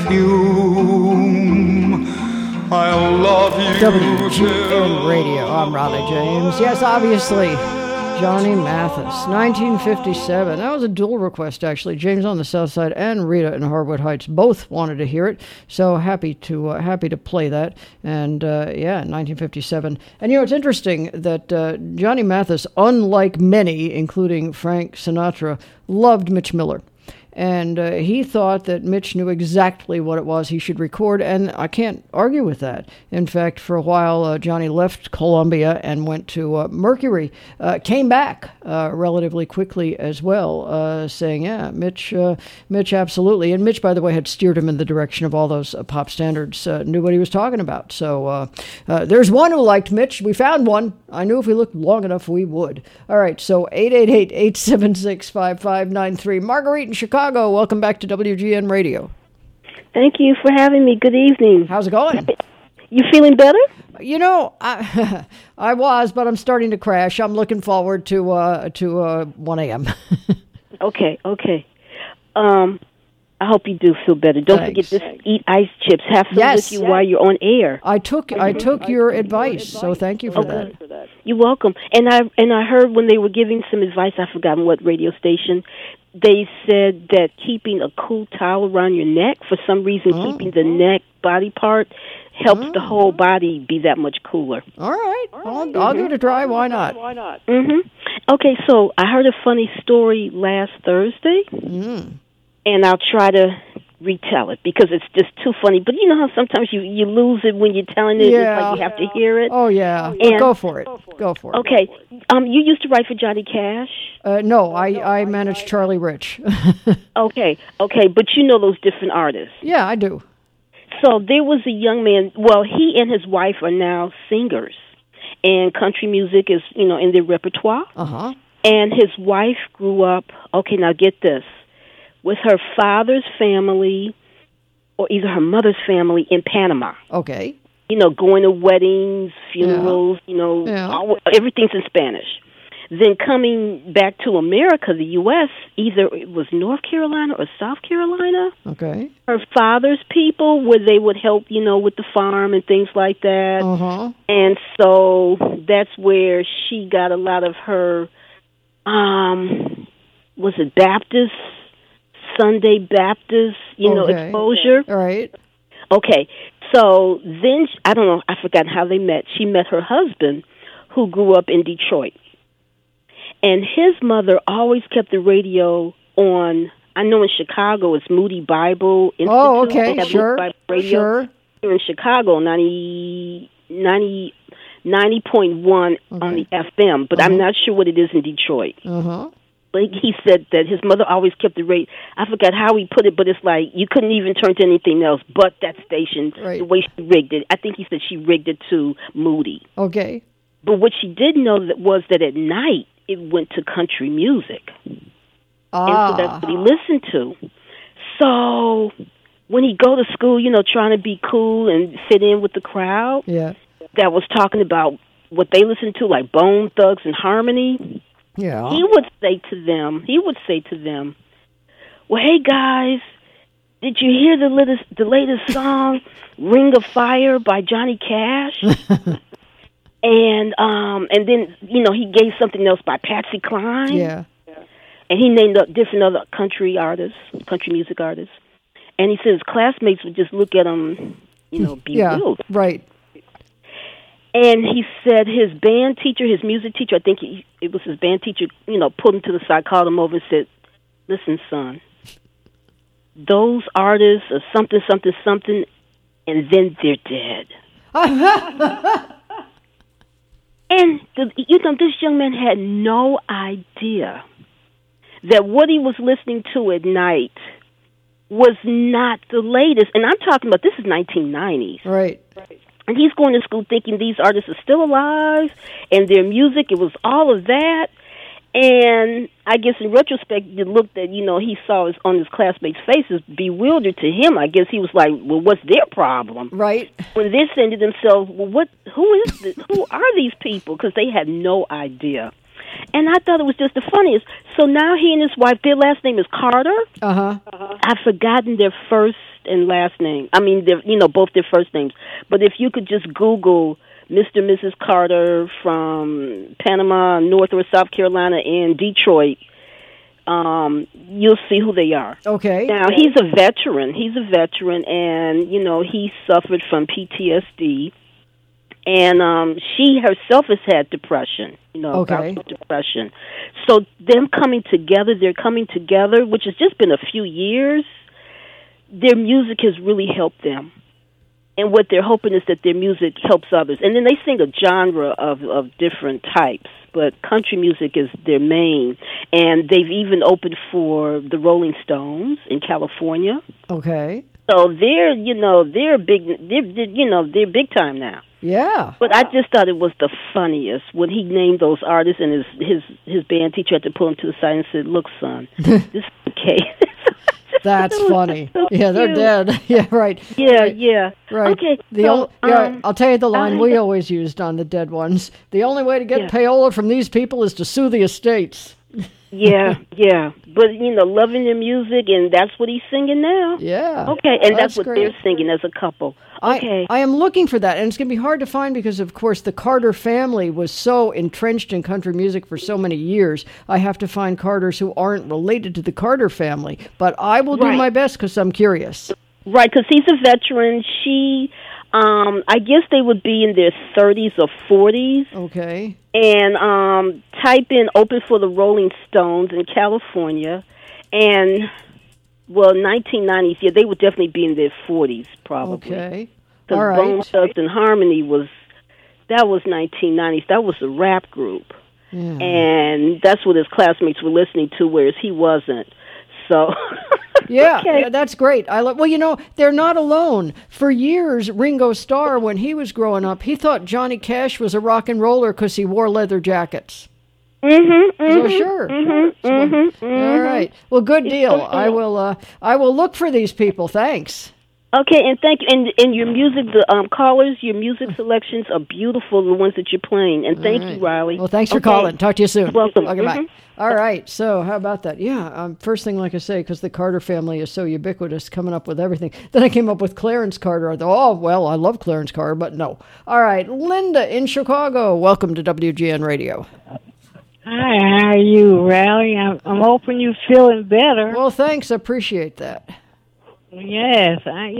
perfume. I'll love you. WGN Radio. I'm Ronnie James. Yes, obviously, Johnny Mathis, 1957. That was a dual request, actually. James on the South Side and Rita in Harwood Heights both wanted to hear it. So happy to play that. And 1957. And it's interesting that Johnny Mathis, unlike many, including Frank Sinatra, loved Mitch Miller. And he thought that Mitch knew exactly what it was he should record, and I can't argue with that. In fact, for a while, Johnny left Columbia and went to Mercury, came back relatively quickly as well, saying, yeah, Mitch absolutely. And Mitch, by the way, had steered him in the direction of all those pop standards, knew what he was talking about. So there's one who liked Mitch. We found one. I knew if we looked long enough, we would. All right, so 888-876-5593. Marguerite in Chicago, welcome back to WGN Radio. Thank you for having me. Good evening. How's it going? You feeling better? I was, but I'm starting to crash. I'm looking forward to 1 a.m. Okay. I hope you do feel better. Don't forget to eat ice chips. Have some with you while you're on air. I took your advice, so thank you for that. You're welcome. And I heard when they were giving some advice, I've forgotten what radio station, they said that keeping a cool towel around your neck, for some reason, keeping the neck body part helps the whole body be that much cooler. All right. I'll give it a try. Why not? Okay, so I heard a funny story last Thursday, and I'll try to retell it because it's just too funny. But you know how sometimes you lose it when you're telling it. It's like you have to hear it. Oh, yeah. And go for it. Okay. You used to write for Johnny Cash? No, I managed Charlie Rich. Okay. But you know those different artists. Yeah, I do. So there was a young man, well, he and his wife are now singers, and country music is, in their repertoire. Uh-huh. And his wife grew up, okay, now get this, with her father's family or either her mother's family in Panama. Okay. Going to weddings, funerals, everything's in Spanish. Then coming back to America, the U.S., either it was North Carolina or South Carolina. Okay. Her father's people, where they would help, with the farm and things like that. Uh-huh. And so that's where she got a lot of her, was it Baptist, Sunday Baptist, exposure. All right. Okay. So then, I don't know, I forgot how they met. She met her husband, who grew up in Detroit. And his mother always kept the radio on. I know in Chicago it's Moody Bible Institute. Oh, okay, sure. Bible radio. Sure. Here in Chicago, 90.1 on the FM, but I'm not sure what it is in Detroit. Uh-huh. But he said that his mother always kept the radio. I forgot how he put it, but it's like you couldn't even turn to anything else but that station, the way she rigged it. I think he said she rigged it to Moody. Okay. But what she didn't know was that at night, it went to country music. And so that's what he listened to. So when he go to school, trying to be cool and fit in with the crowd, that was talking about what they listened to, like Bone Thugs and Harmony, he would say to them, well, hey, guys, did you hear the latest song, Ring of Fire by Johnny Cash? And then, he gave something else by Patsy Cline. Yeah. And he named up different other country music artists. And he said his classmates would just look at him, bewildered. Yeah, right. And he said his band teacher, his music teacher, I think it was his band teacher, pulled him to the side, called him over and said, listen, son, those artists are something, something, something, and then they're dead. And, this young man had no idea that what he was listening to at night was not the latest. And I'm talking about, this is 1990s. Right. And he's going to school thinking these artists are still alive, and their music, it was all of that. And I guess in retrospect, you looked at, he saw on his classmates' faces, bewildered to him. I guess he was like, well, what's their problem? Right. When they're saying to themselves, well, who are these people? Because they had no idea. And I thought it was just the funniest. So now he and his wife, their last name is Carter. Uh-huh. I've forgotten their first and last name. I mean, both their first names. But if you could just Google Mr. and Mrs. Carter from Panama, North or South Carolina, and Detroit, you'll see who they are. Okay. Now, he's a veteran, and, he suffered from PTSD. And she herself has had depression, depression. So they're coming together, which has just been a few years. Their music has really helped them. And what they're hoping is that their music helps others. And then they sing a genre of different types, but country music is their main. And they've even opened for the Rolling Stones in California. Okay. So they're big time now. Yeah. But I just thought it was the funniest when he named those artists, and his band teacher had to pull him to the side and said, look, son, this is the case. That's funny. Yeah, they're dead. Yeah, right. Yeah. Right. Okay. I'll tell you the line we always used on the dead ones. The only way to get payola from these people is to sue the estates. Yeah, yeah. But, loving the music, and that's what he's singing now? Yeah. Okay, and that's what great. they're singing as a couple. Okay. I am looking for that, and it's going to be hard to find because, of course, the Carter family was so entrenched in country music for so many years. I have to find Carters who aren't related to the Carter family, but I will do my best because I'm curious. Right, because he's a veteran. She... I guess they would be in their 30s or 40s. Okay. And type in Open for the Rolling Stones in California. And, 1990s, yeah, they would definitely be in their 40s, probably. Okay. Because All right. Bone Thugs and Harmony was 1990s. That was a rap group. Yeah. And that's what his classmates were listening to, whereas he wasn't. So... Yeah, that's great. They're not alone. For years, Ringo Starr, when he was growing up, he thought Johnny Cash was a rock and roller because he wore leather jackets. So sure. All right. Well, good deal. I will look for these people. Thanks. Okay, and thank you. And your music, the callers, your music selections are beautiful, the ones that you're playing. And thank you, Riley. Well, thanks for calling. Talk to you soon. Welcome. Okay, bye. All right, so how about that? Yeah, first thing, like I say, because the Carter family is so ubiquitous, coming up with everything. Then I came up with Clarence Carter. I thought, I love Clarence Carter, but no. All right, Linda in Chicago, welcome to WGN Radio. Hi, how are you, Riley? I'm hoping you're feeling better. Well, thanks, I appreciate that. Yes, I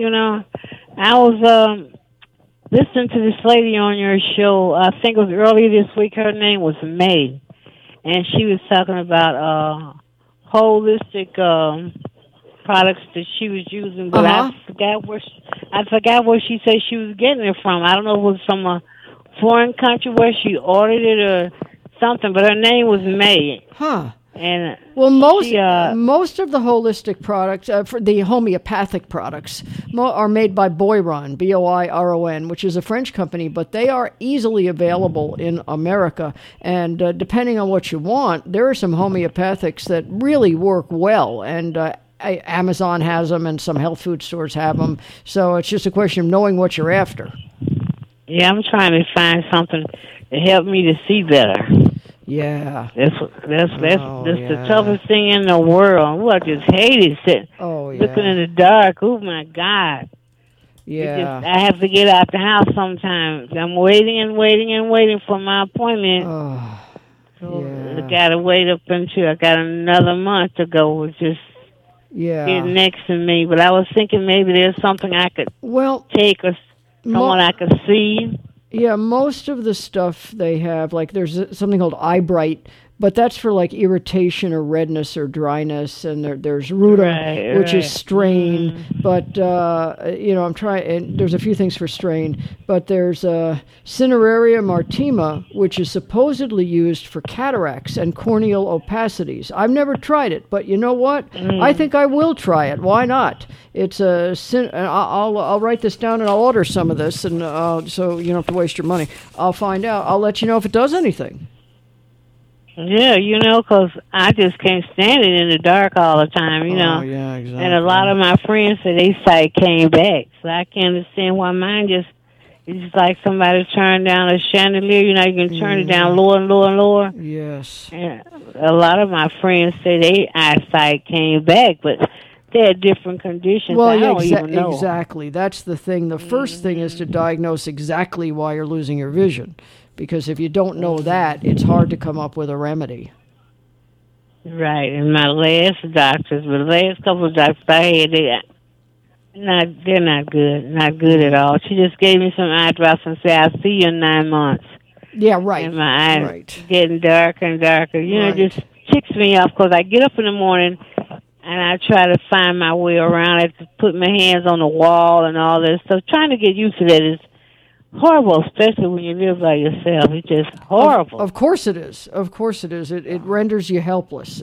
was listening to this lady on your show. I think it was earlier this week. Her name was May. And she was talking about holistic products that she was using, but I forgot where she said she was getting it from. I don't know if it was from a foreign country where she ordered it or something, but her name was May. Huh. And most of the holistic products, for the homeopathic products, are made by Boiron, Boiron, which is a French company, but they are easily available in America. And depending on what you want, there are some homeopathics that really work well. And Amazon has them, and some health food stores have them. So it's just a question of knowing what you're after. Yeah, I'm trying to find something to help me to see better. Yeah. That's the toughest thing in the world. Ooh, I just hate it looking in the dark. Oh, my God. Yeah. I have to get out the house sometimes. I'm waiting for my appointment. I got to wait up until I got another month to go. It's just getting next to me. But I was thinking maybe there's something I could take or someone I could see. Yeah, most of the stuff they have, like there's something called Eyebright, but that's for like irritation or redness or dryness, and there's Ruta, which is strain, but, I'm trying, and there's a few things for strain, but there's Cineraria martima, which is supposedly used for cataracts and corneal opacities. I've never tried it, but you know what? I think I will try it. Why not? It's I'll write this down and I'll order some of this, and so you don't have to waste your money. I'll find out. I'll let you know if it does anything. Yeah, because I just can't stand it in the dark all the time, Oh, yeah, exactly. And a lot of my friends said their sight came back, so I can't understand why mine it's like somebody turned down a chandelier. You can turn it down lower and lower and lower. Yes. And a lot of my friends say their eyesight came back, but they had different conditions. Well, I don't even know. Exactly. That's the thing. The first thing is to diagnose exactly why you're losing your vision. Because if you don't know that, it's hard to come up with a remedy. Right. And my last couple of doctors I had, they're not good. Not good at all. She just gave me some eye drops and said, I'll see you in 9 months. Yeah, right. And my eyes getting darker and darker. It just ticks me off because I get up in the morning and I try to find my way around. I have to put my hands on the wall and all this. So trying to get used to that is horrible, especially when you live by yourself. It's just horrible. Of course it is. Of course it is. It renders you helpless.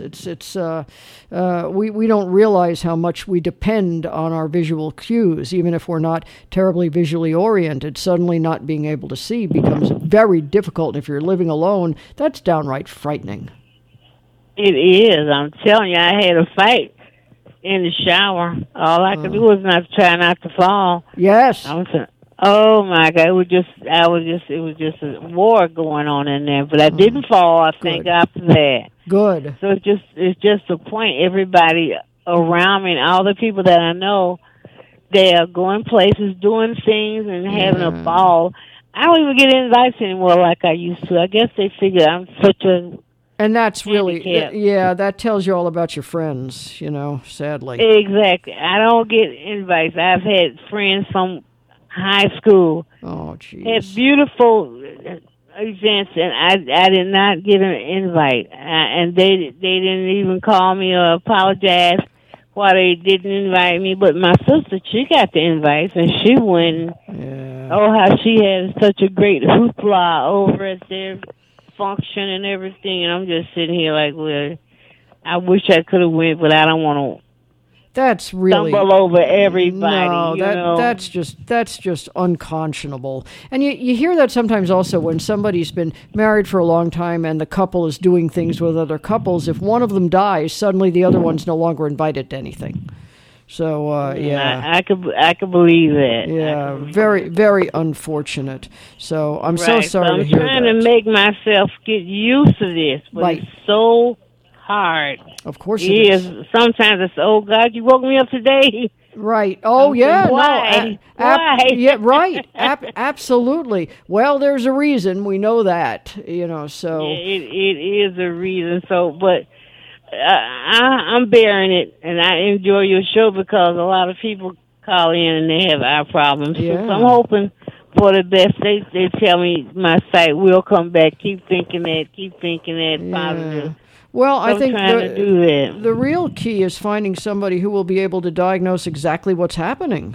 We don't realize how much we depend on our visual cues, even if we're not terribly visually oriented. Suddenly not being able to see becomes very difficult. If you're living alone, that's downright frightening. It is. I'm telling you, I had a fight in the shower. All I could do was not try not to fall. Yes. Oh my God! It was just a war going on in there. But I didn't fall. I thank God for that. Good. So it's just to point everybody around me and all the people that I know. They are going places, doing things, and having a ball. I don't even get invites anymore like I used to. I guess they figure I'm such a And that's really, handicap. yeah, that tells you all about your friends, you know, sadly. Exactly. I don't get invites. I've had friends from high school. Oh, jeez. Had beautiful events, and I did not get an invite. And they didn't even call me or apologize why they didn't invite me. But my sister, she got the invites, and she went. Yeah. Oh, how she had such a great hoopla over at their function and everything. And I'm just sitting here like, well, I wish I could have went, but I don't want to. That's really stumble over everybody. No, that's just unconscionable. And you hear that sometimes also when somebody's been married for a long time and the couple is doing things with other couples. If one of them dies, suddenly the other one's no longer invited to anything. So yeah, I could believe that. Yeah, very very unfortunate. So I'm so sorry to hear that. I'm trying to make myself get used to this, but it's so hard. Of course it is. Sometimes it's, oh God, you woke me up today. Right. Oh, yeah. Why? Why? Yeah, right. Absolutely. Well, there's a reason. We know that, you know, so. Yeah, it is a reason. So, but I'm bearing it, and I enjoy your show because a lot of people call in and they have our problems. Yeah. So I'm hoping for the best. They tell me my site will come back. Keep thinking that, positive. Well, I think the real key is finding somebody who will be able to diagnose exactly what's happening.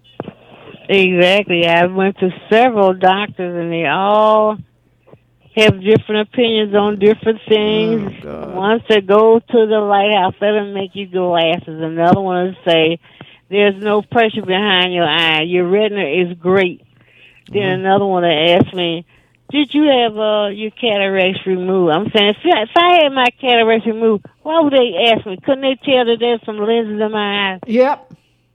Exactly. I went to several doctors, and they all have different opinions on different things. One said, go to the lighthouse, let them make you glasses. Another one would say, there's no pressure behind your eye. Your retina is great. Then another one asked me, did you have your cataracts removed? I'm saying, if I had my cataracts removed, why would they ask me? Couldn't they tell that there's some lenses in my eyes? Yep.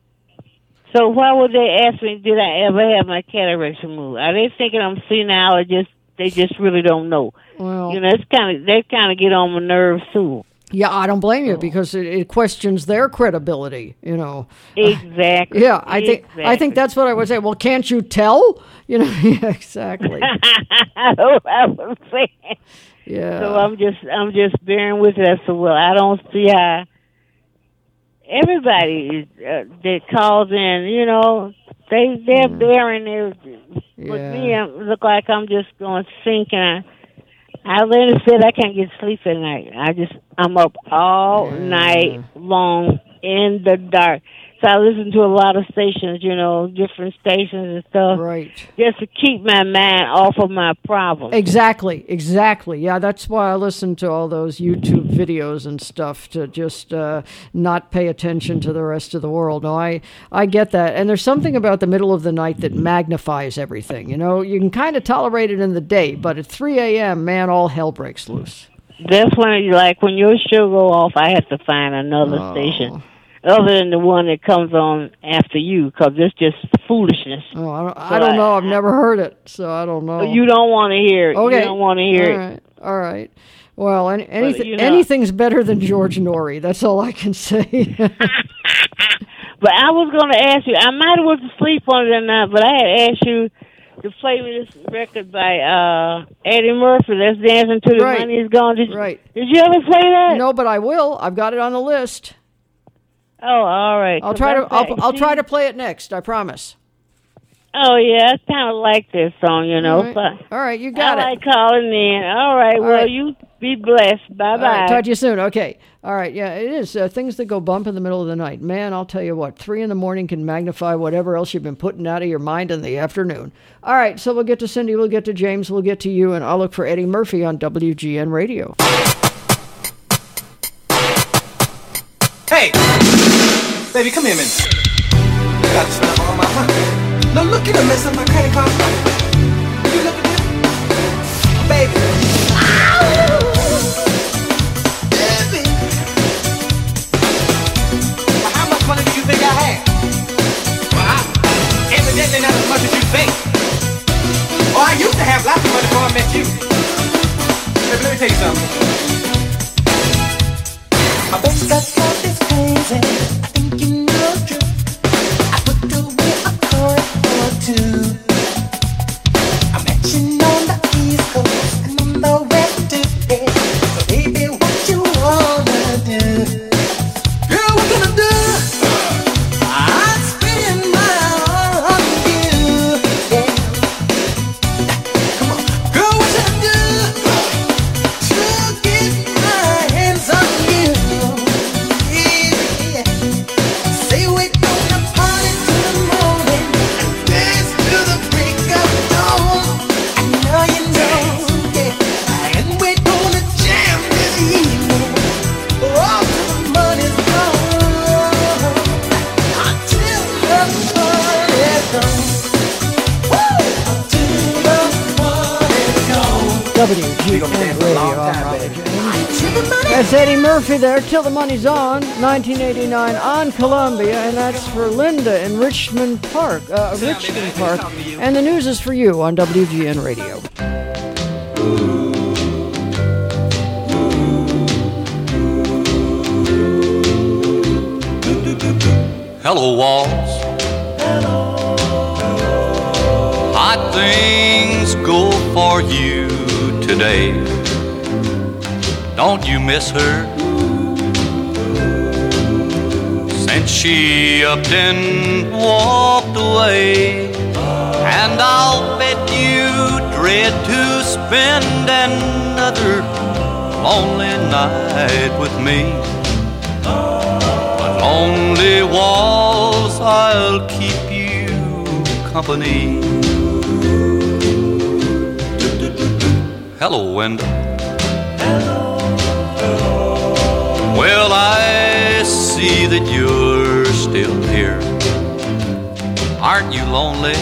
So why would they ask me, did I ever have my cataracts removed? Are they thinking I'm senile or they just really don't know? Well, you know, they kind of get on my nerves too. Yeah, I don't blame you because it questions their credibility, you know. Exactly. Yeah, I think that's what I would say. Well, can't you tell? You know, yeah, exactly. I would say. Yeah. So I'm just bearing with it. So well, I don't see how everybody that calls in, you know, they're bearing their. With me, I look like I'm just going to sink and I later said I can't get sleep at night. I'm up all night long in the dark. So I listen to a lot of stations, you know, different stations and stuff. Right. Just to keep my mind off of my problems. Exactly. Yeah, that's why I listen to all those YouTube videos and stuff to just not pay attention to the rest of the world. No, I get that. And there's something about the middle of the night that magnifies everything. You know, you can kind of tolerate it in the day, but at 3 a.m., man, all hell breaks loose. That's when your show go off, I have to find another station. Other than the one that comes on after you, because it's just foolishness. Oh, I don't know. I've never heard it, so I don't know. You don't want to hear it. Okay. You don't want to hear it. All right. Well, anything's better than George Norrie. That's all I can say. But I was going to ask you, I might have went to sleep on it or not, but I had asked you to play me this record by Eddie Murphy, That's Dancing to the Money Is Gone. Did you ever play that? No, but I will. I've got it on the list. Oh, all right. I'll try to play it next. I promise. Oh yeah, I kind of like this song, you know. All right, you got it. I like calling in. All right. Well, you be blessed. Bye bye. Right, talk to you soon. Okay. All right. Yeah, it is things that go bump in the middle of the night. Man, I'll tell you what. 3 a.m. can magnify whatever else you've been putting out of your mind in the afternoon. All right. So we'll get to Cindy. We'll get to James. We'll get to you, and I'll look for Eddie Murphy on WGN Radio. Hey, baby, come here a minute. You got to spend all my money. Now look at the mess of my credit card. You look at this, baby. Ow! Baby. Well, how much money do you think I have? Well, evidently not as much as you think. Oh, I used to have lots of money before I met you. Baby, let me tell you something. WGN Radio. I'm Raleigh James. That's Eddie Murphy there, Till the Money's On, 1989 on Columbia, and that's for Linda in Richmond Park. And the news is for you on WGN Radio. Hello, walls. Hot things go for you today. Don't you miss her? Since she upped and walked away, and I'll bet you dread to spend another lonely night with me. But lonely walls, I'll keep you company. Hello, window. Well, I see that you're still here. Aren't you lonely?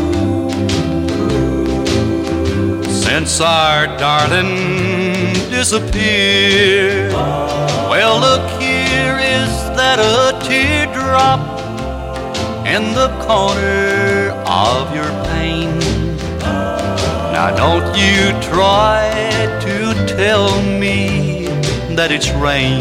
Since our darling disappeared. Well, look, here is that a teardrop in the corner of your pane. Now don't you try to tell me that it's rain.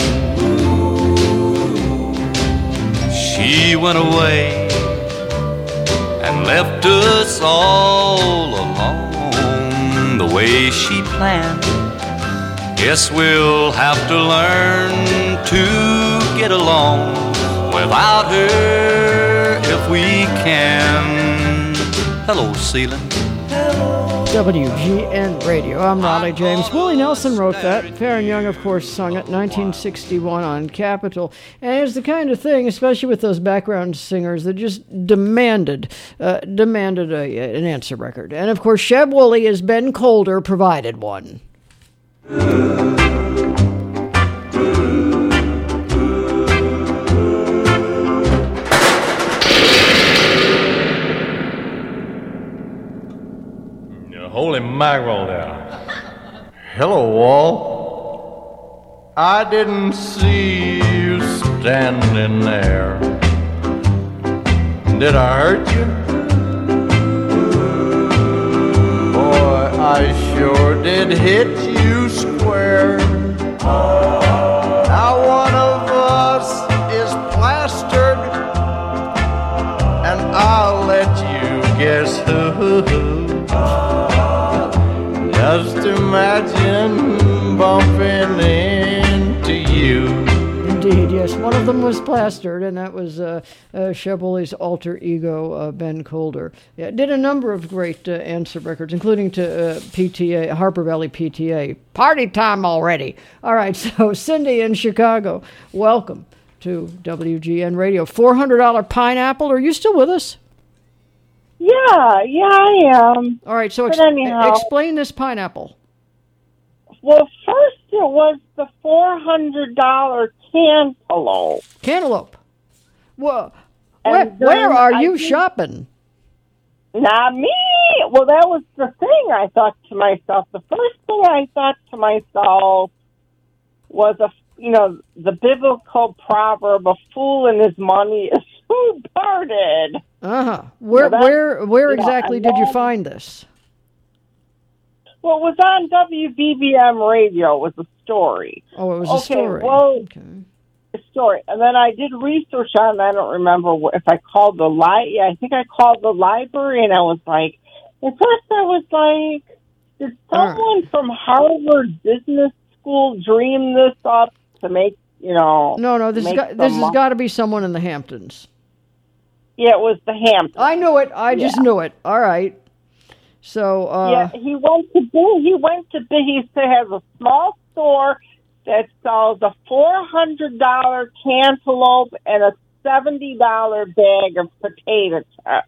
She went away and left us all alone the way she planned. Guess we'll have to learn to get along without her if we can. Hello, ceiling. WGN Radio. I'm Raleigh James. Willie Nelson wrote that. Farron Young, of course, sung it 1961 on Capitol. And it's the kind of thing, especially with those background singers, that just demanded an answer record. And of course, Sheb Woolley, as Ben Colder, provided one. Holy mackerel there. Hello, wall. I didn't see you standing there. Did I hurt you? Boy, I sure did hit you square. Now one of us is plastered, and I'll let you guess who. Just imagine bumping into you. Indeed, yes. One of them was plastered, and that was Sheb Woolley's alter ego, Ben Colder. Yeah, did a number of great answer records, including to PTA, Harper Valley PTA. Party time already. All right, so Cindy in Chicago, welcome to WGN Radio. $400 pineapple. Are you still with us? Yeah, I am. All right, so explain this pineapple. Well, first it was the $400 cantaloupe. Cantaloupe? Well, where are you shopping? Not me. Well, that was the thing I thought to myself. The first thing I thought to myself was, the biblical proverb, a fool and his money is soon parted. Uh-huh. Where exactly did you find this? Well, it was on WBBM radio. It was a story. Oh, it was a story. Well, story. And then I did research on it. I don't remember if I called the I think I called the library, and I was like, at first I was like, did someone from Harvard Business School dream this up to make, No, this has got to be someone in the Hamptons. Yeah, it was the Hamptons. I knew it. I just knew it. All right. So he has a small store that sells a $400 cantaloupe and a $70 bag of potato chips.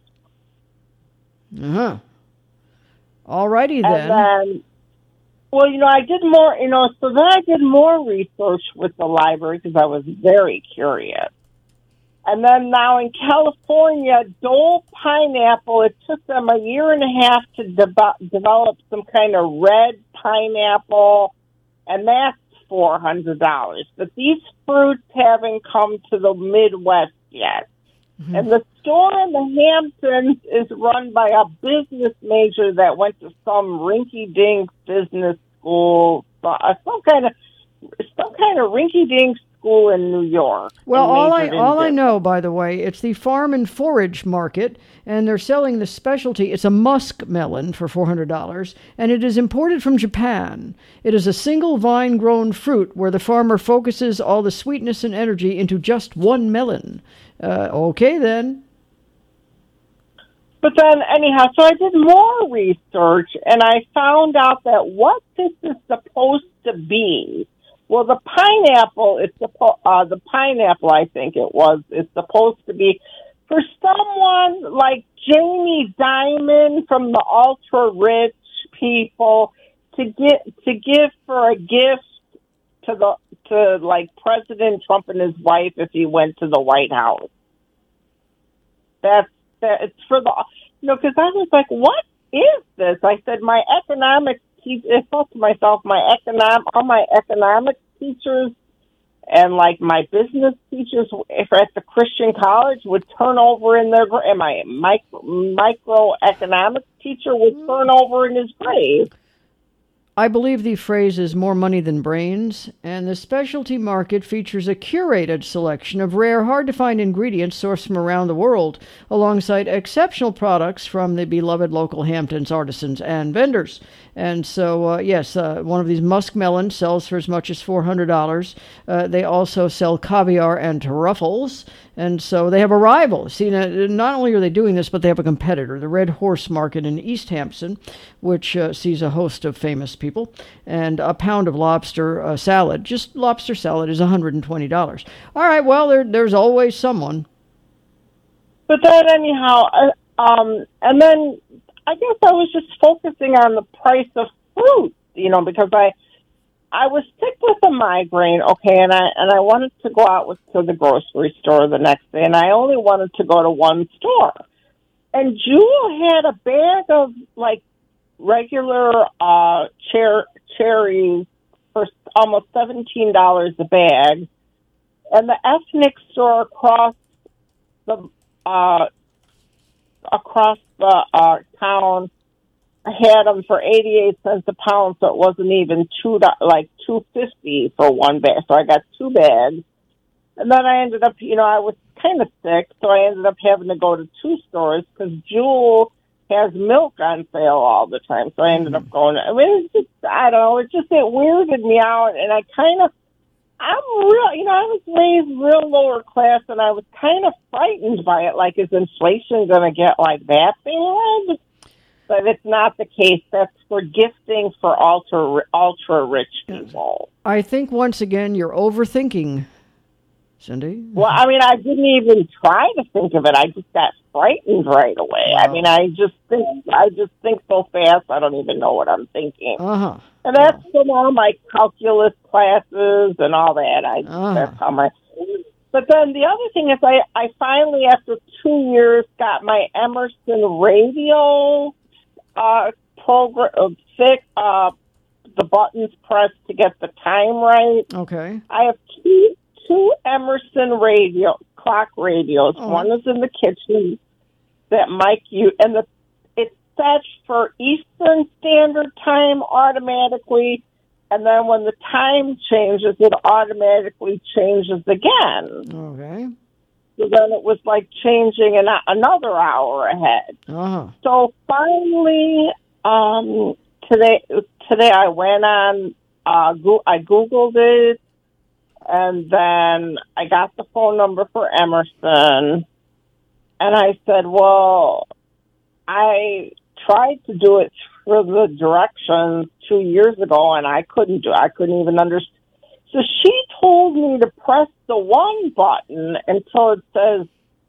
All righty then. And then, I did more. So then I did more research with the library because I was very curious. And then now in California, Dole Pineapple, it took them a year and a half to develop some kind of red pineapple, and that's $400. But these fruits haven't come to the Midwest yet. Mm-hmm. And the store in the Hamptons is run by a business major that went to some rinky-dink business school, some kind of rinky-dink school in New York. Well, all I know, by the way, it's the Farm and Forage Market, and they're selling the specialty. It's a muskmelon for $400, and it is imported from Japan. It is a single vine-grown fruit where the farmer focuses all the sweetness and energy into just one melon. Okay, then. But then, anyhow, so I did more research, and I found out that what this is supposed to be. Well, the pineapple, the pineapple, I think it was, is supposed to be for someone like Jamie Dimon from the ultra-rich people to give for a gift to like President Trump and his wife if he went to the White House. It's for the, because I was like, what is this? I said, I thought to myself, all my economics teachers and like my business teachers at the Christian college would turn over in their grave, and my microeconomics teacher would turn over in his grave. I believe the phrase is more money than brains, and the specialty market features a curated selection of rare, hard-to-find ingredients sourced from around the world, alongside exceptional products from the beloved local Hamptons artisans and vendors. And so, one of these muskmelons sells for as much as $400. They also sell caviar and truffles, and so they have a rival. See, not only are they doing this, but they have a competitor, the Red Horse Market in East Hampton, which sees a host of famous people, and a pound of lobster salad. Just lobster salad is $120. All right, well, there's always someone. But then anyhow, and then I guess I was just focusing on the price of fruit, because I was sick with a migraine, okay, and I wanted to go out to the grocery store the next day, and I only wanted to go to one store. And Jewel had a bag of, like, regular cherries for almost $17 a bag, and the ethnic store across the town had them for 88 cents a pound, so it wasn't even $2.50 for one bag. So I got two bags, and then I ended up, I was kind of sick, so I ended up having to go to two stores because Jewel has milk on sale all the time. So I ended up going. I mean, it's just, I don't know. It weirded me out, and I was raised real lower class, and I was kind of frightened by it. Like, is inflation going to get like that bad? But it's not the case. That's for gifting for ultra rich people. I think once again you're overthinking, Cindy. Well, I mean, I didn't even try to think of it. I just got frightened right away. Wow. I mean, I just think so fast. I don't even know what I'm thinking. Uh-huh. And that's from all my calculus classes and all that. That's how my. But then the other thing is, I finally, after 2 years, got my Emerson radio program the buttons pressed to get the time right. Okay. I have two Emerson clock radios. Oh. One is in the kitchen that Mike used, and it's set for Eastern Standard Time automatically, and then when the time changes, it automatically changes again. Okay. So then it was like changing another hour ahead. Uh-huh. So finally, today I went on, I Googled it, and then I got the phone number for Emerson, and I said, well, I tried to do it through the directions 2 years ago, and I couldn't even understand. So she told me to press the 1 button until it says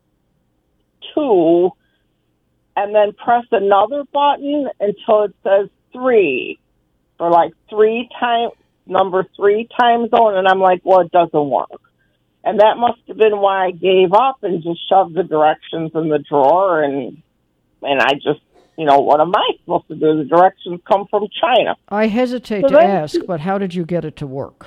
2, and then press another button until it says 3, for like number 3 time zone. And I'm like, well, it doesn't work. And that must have been why I gave up and just shoved the directions in the drawer. And I just, what am I supposed to do? The directions come from China. I hesitate to ask, but how did you get it to work?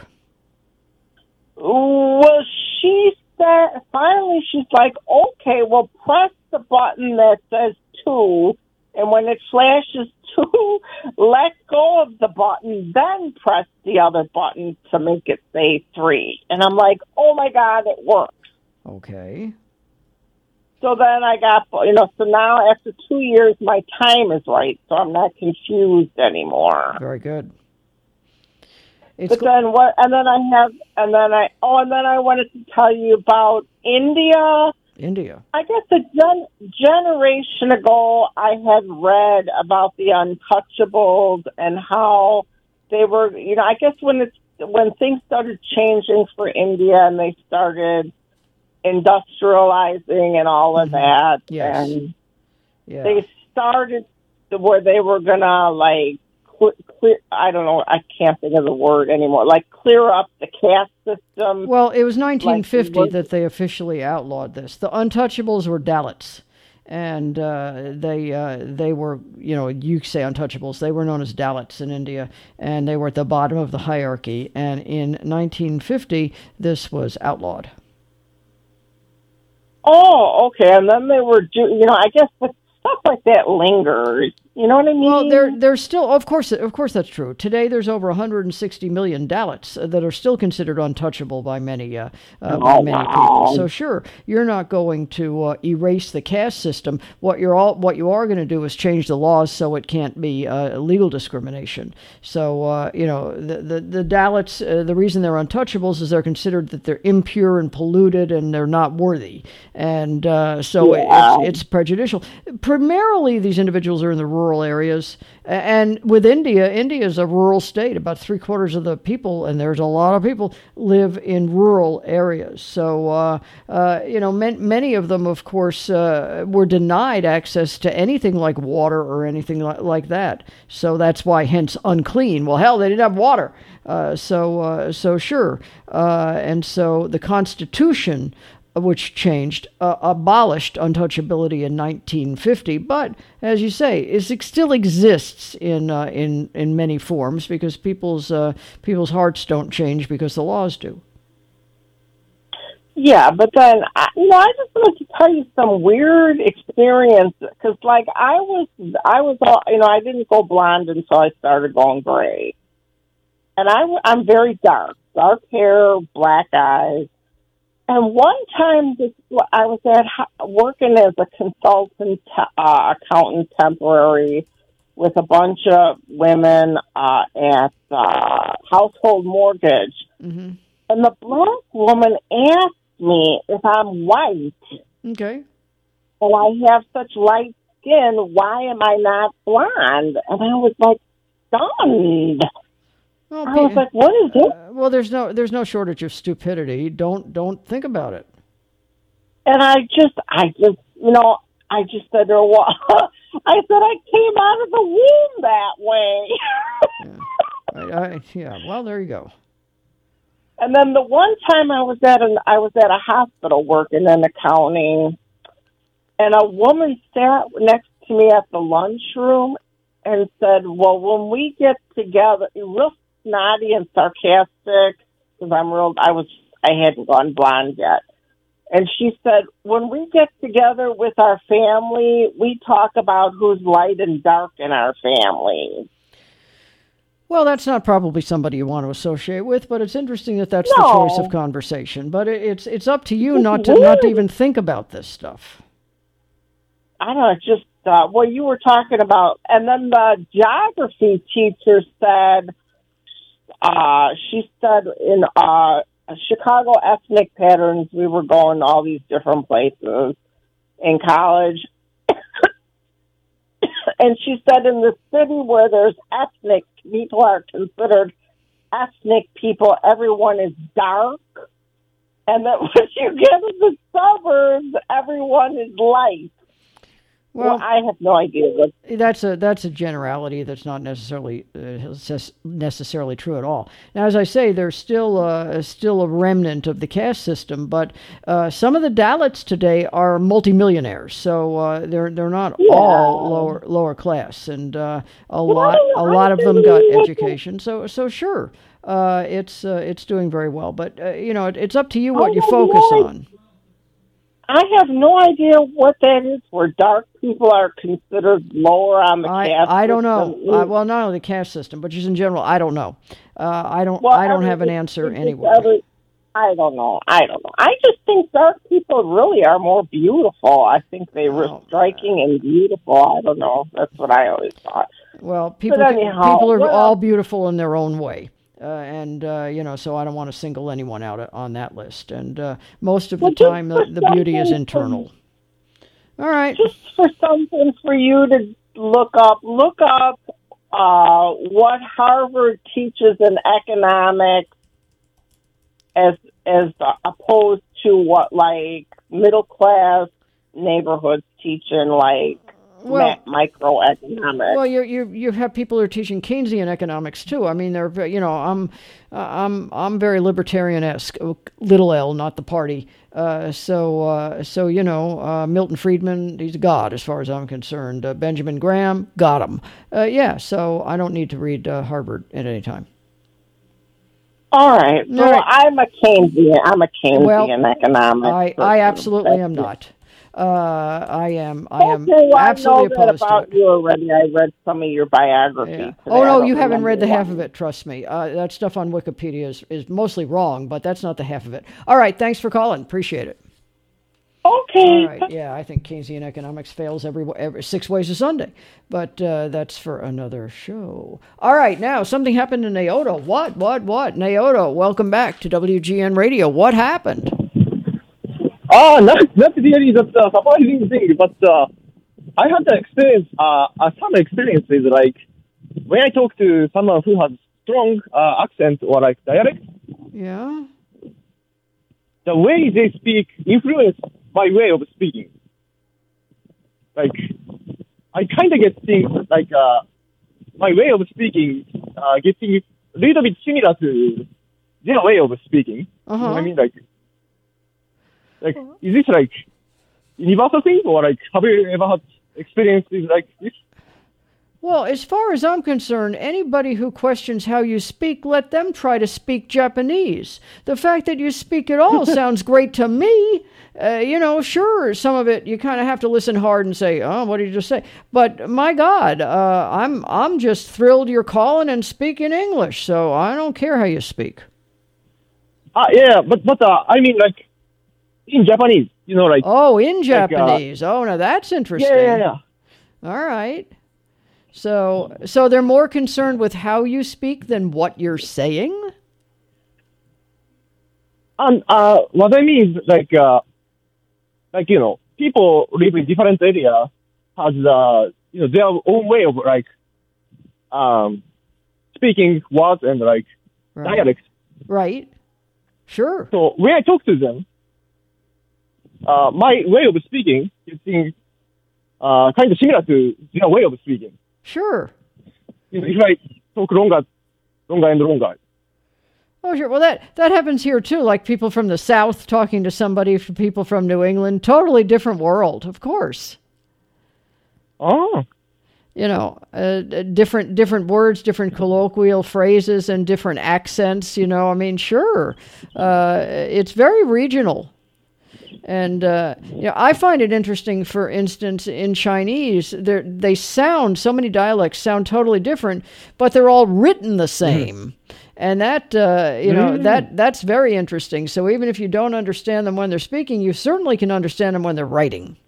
Well, she said, finally she's like, okay, well, press the button that says 2, and when it flashes 2, let go of the button, then press the other button to make it say 3. And I'm like, oh my God, it works. Okay. So then I got, so now after 2 years, my time is right, so I'm not confused anymore. Very good. But then what? And then I wanted to tell you about India. India. I guess a generation ago, I had read about the Untouchables and how they were. I guess when things started changing for India and they started industrializing and all of that, yes. and they started where they were gonna like. Clear, I don't know, I can't think of the word anymore, like clear up the caste system. Well, it was 1950 that they officially outlawed this. The Untouchables were Dalits, and they were, you say Untouchables, they were known as Dalits in India, and they were at the bottom of the hierarchy, and in 1950, this was outlawed. Oh, okay, and then they were, I guess the stuff like that lingers. You know what I mean? Well, there's still, of course that's true. Today, there's over 160 million Dalits that are still considered untouchable by many people. So sure, you're not going to erase the caste system. What you are going to do is change the laws so it can't be legal discrimination. So the Dalits, the reason they're untouchables is they're considered that they're impure and polluted and they're not worthy, and it's prejudicial. Primarily, these individuals are in the rural areas, and with India is a rural state. About 3/4 of the people, and there's a lot of people, live in rural areas. So many of them, of course, were denied access to anything like water or anything like that. So that's why, hence, unclean. Well, hell, they didn't have water. So sure, and so the Constitution, which changed, abolished untouchability in 1950, but as you say, it still exists in many forms because people's hearts don't change because the laws do. Yeah, but then I just wanted to tell you some weird experience because, like, I was all, I didn't go blonde until I started going gray, and I'm very dark hair, black eyes. And one time, I was working as a consultant, accountant temporary with a bunch of women at Household Mortgage. Mm-hmm. And the black woman asked me if I'm white. Okay. And I have such light skin, why am I not blonde? And I was like, stunned. Well, I was like, what is it? Well, there's no shortage of stupidity. Don't think about it. And I just said to her, well, I said I came out of the womb that way. Yeah. Well, there you go. And then the one time I was at a hospital working in accounting, and a woman sat next to me at the lunchroom and said, well, when we get together, real snotty and sarcastic, because I hadn't gone blonde yet. And she said, when we get together with our family, we talk about who's light and dark in our family. Well, that's not probably somebody you want to associate with, but it's interesting that that's the choice of conversation. But it's up to you not to even think about this stuff. I don't know, just what you were talking about. And then the geography teacher said, she said in Chicago ethnic patterns, we were going to all these different places in college. And she said in the city where there's ethnic, people are considered ethnic people, everyone is dark. And that when you get in the suburbs, everyone is light. Well, I have no idea. That's a generality that's not necessarily true at all. Now, as I say, there's still a remnant of the caste system, but some of the Dalits today are multimillionaires, so they're not all lower class, and a lot of them got education. So sure, it's doing very well, but it's up to you what you focus on. I have no idea what that is, where dark people are considered lower on the caste system. I don't know. Well, not only the caste system, but just in general, I don't know. I don't have an answer anywhere. I don't know. I just think dark people really are more beautiful. I think they were striking and beautiful. I don't know. That's what I always thought. Well, people are all beautiful in their own way. So I don't want to single anyone out on that list. And most of the time, the beauty is internal. All right. Just for something for you to look up what Harvard teaches in economics as opposed to what, like, middle class neighborhoods teach in, like, microeconomics. Well, you have people who are teaching Keynesian economics too. I mean, they're I'm very libertarian-esque, little L, not the party. Milton Friedman, he's a god as far as I'm concerned. Benjamin Graham, got him. So I don't need to read Harvard at any time. All right. So I'm a Keynesian economics. I absolutely am not. I am absolutely opposed about to it. You already. I read some of your biography. Yeah. Oh no, you haven't read the half of it. Trust me. That stuff on Wikipedia is mostly wrong, but that's not the half of it. All right, thanks for calling. Appreciate it. Okay. All right. Yeah, I think Keynesian economics fails every 6 ways a Sunday, but that's for another show. All right, now something happened in Naoto. What? Naoto, welcome back to WGN Radio. What happened? Not really the surprising thing, but I had the experience, some experiences, like when I talk to someone who has strong accent or like dialect. Yeah. The way they speak influence my way of speaking. Like, I kind of get things like my way of speaking getting a little bit similar to their way of speaking. You know what I mean? Like, is this like universal thing, or like have you ever had experiences like this? Well, as far as I'm concerned, anybody who questions how you speak, let them try to speak Japanese. The fact that you speak at all sounds great to me. Sure, some of it you kind of have to listen hard and say, "Oh, what did you just say?" But my God, I'm just thrilled you're calling and speaking English. So I don't care how you speak. Yeah, but I mean, like, in Japanese, like... Oh, in Japanese. Now that's interesting. Yeah. All right. So they're more concerned with how you speak than what you're saying? What I mean is, people live in different areas, has, their own way of, speaking words and, dialects. Right. Sure. So when I talk to them, my way of speaking is kind of similar to their way of speaking. Sure. If I talk longer and longer. Oh, sure. Well, that happens here, too. Like people from the South talking to people from New England. Totally different world, of course. Oh. Different words, different colloquial phrases, and different accents, sure. It's very regional. And I find it interesting, for instance, in Chinese, so many dialects sound totally different, but they're all written the same. And that, that's very interesting. So even if you don't understand them when they're speaking, you certainly can understand them when they're writing.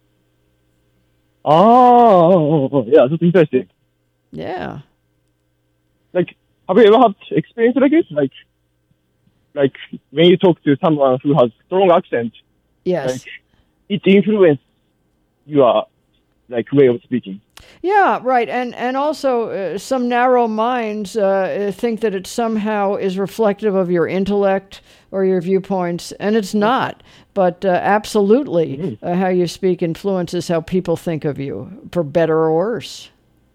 Oh, yeah, that's interesting. Yeah. Like, have you ever had experience like this? Like when you talk to someone who has strong accent, yes, it influences your way of speaking. Yeah, right, and also some narrow minds think that it somehow is reflective of your intellect or your viewpoints, and it's not. But absolutely, how you speak influences how people think of you, for better or worse.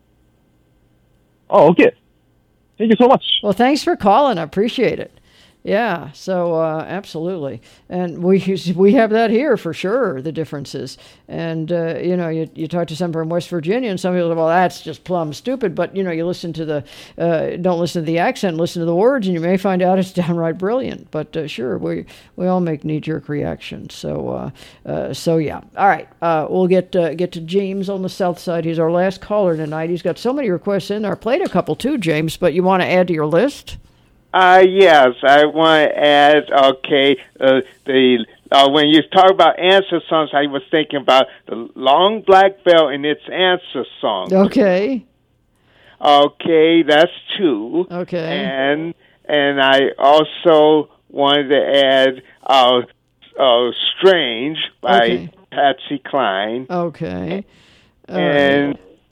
Oh, okay. Thank you so much. Well, thanks for calling. I appreciate it. Yeah, so absolutely. And we have that here for sure, the differences. And, you talk to someone from West Virginia and some people say, well, that's just plumb stupid. But, you listen to don't listen to the accent, listen to the words, and you may find out it's downright brilliant. But sure, we all make knee-jerk reactions. So yeah. All right, we'll get to James on the south side. He's our last caller tonight. He's got so many requests in there. I played a couple too, James, but you want to add to your list? Yes, I want to add, when you talk about answer songs, I was thinking about the Long Black Veil and its answer song. Okay. Okay, that's two. Okay. And I also wanted to add Strange by Patsy Cline. Okay. And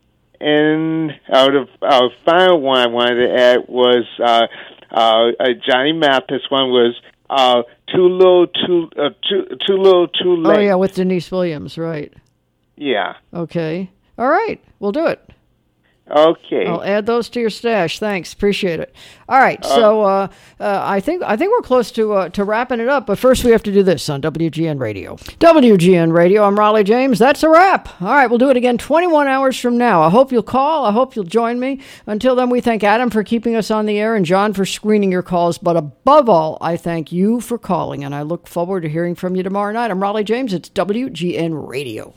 the final one I wanted to add was Johnny Mathis one was Too Little, Too Late. Oh yeah, with Denise Williams, right? Yeah. Okay. All right, we'll do it. Okay. I'll add those to your stash. Thanks, appreciate it. All right, so I think we're close to wrapping it up. But first, we have to do this on WGN Radio. WGN Radio. I'm Raleigh James. That's a wrap. All right, we'll do it again 21 hours from now. I hope you'll call. I hope you'll join me. Until then, we thank Adam for keeping us on the air and John for screening your calls. But above all, I thank you for calling, and I look forward to hearing from you tomorrow night. I'm Raleigh James. It's WGN Radio.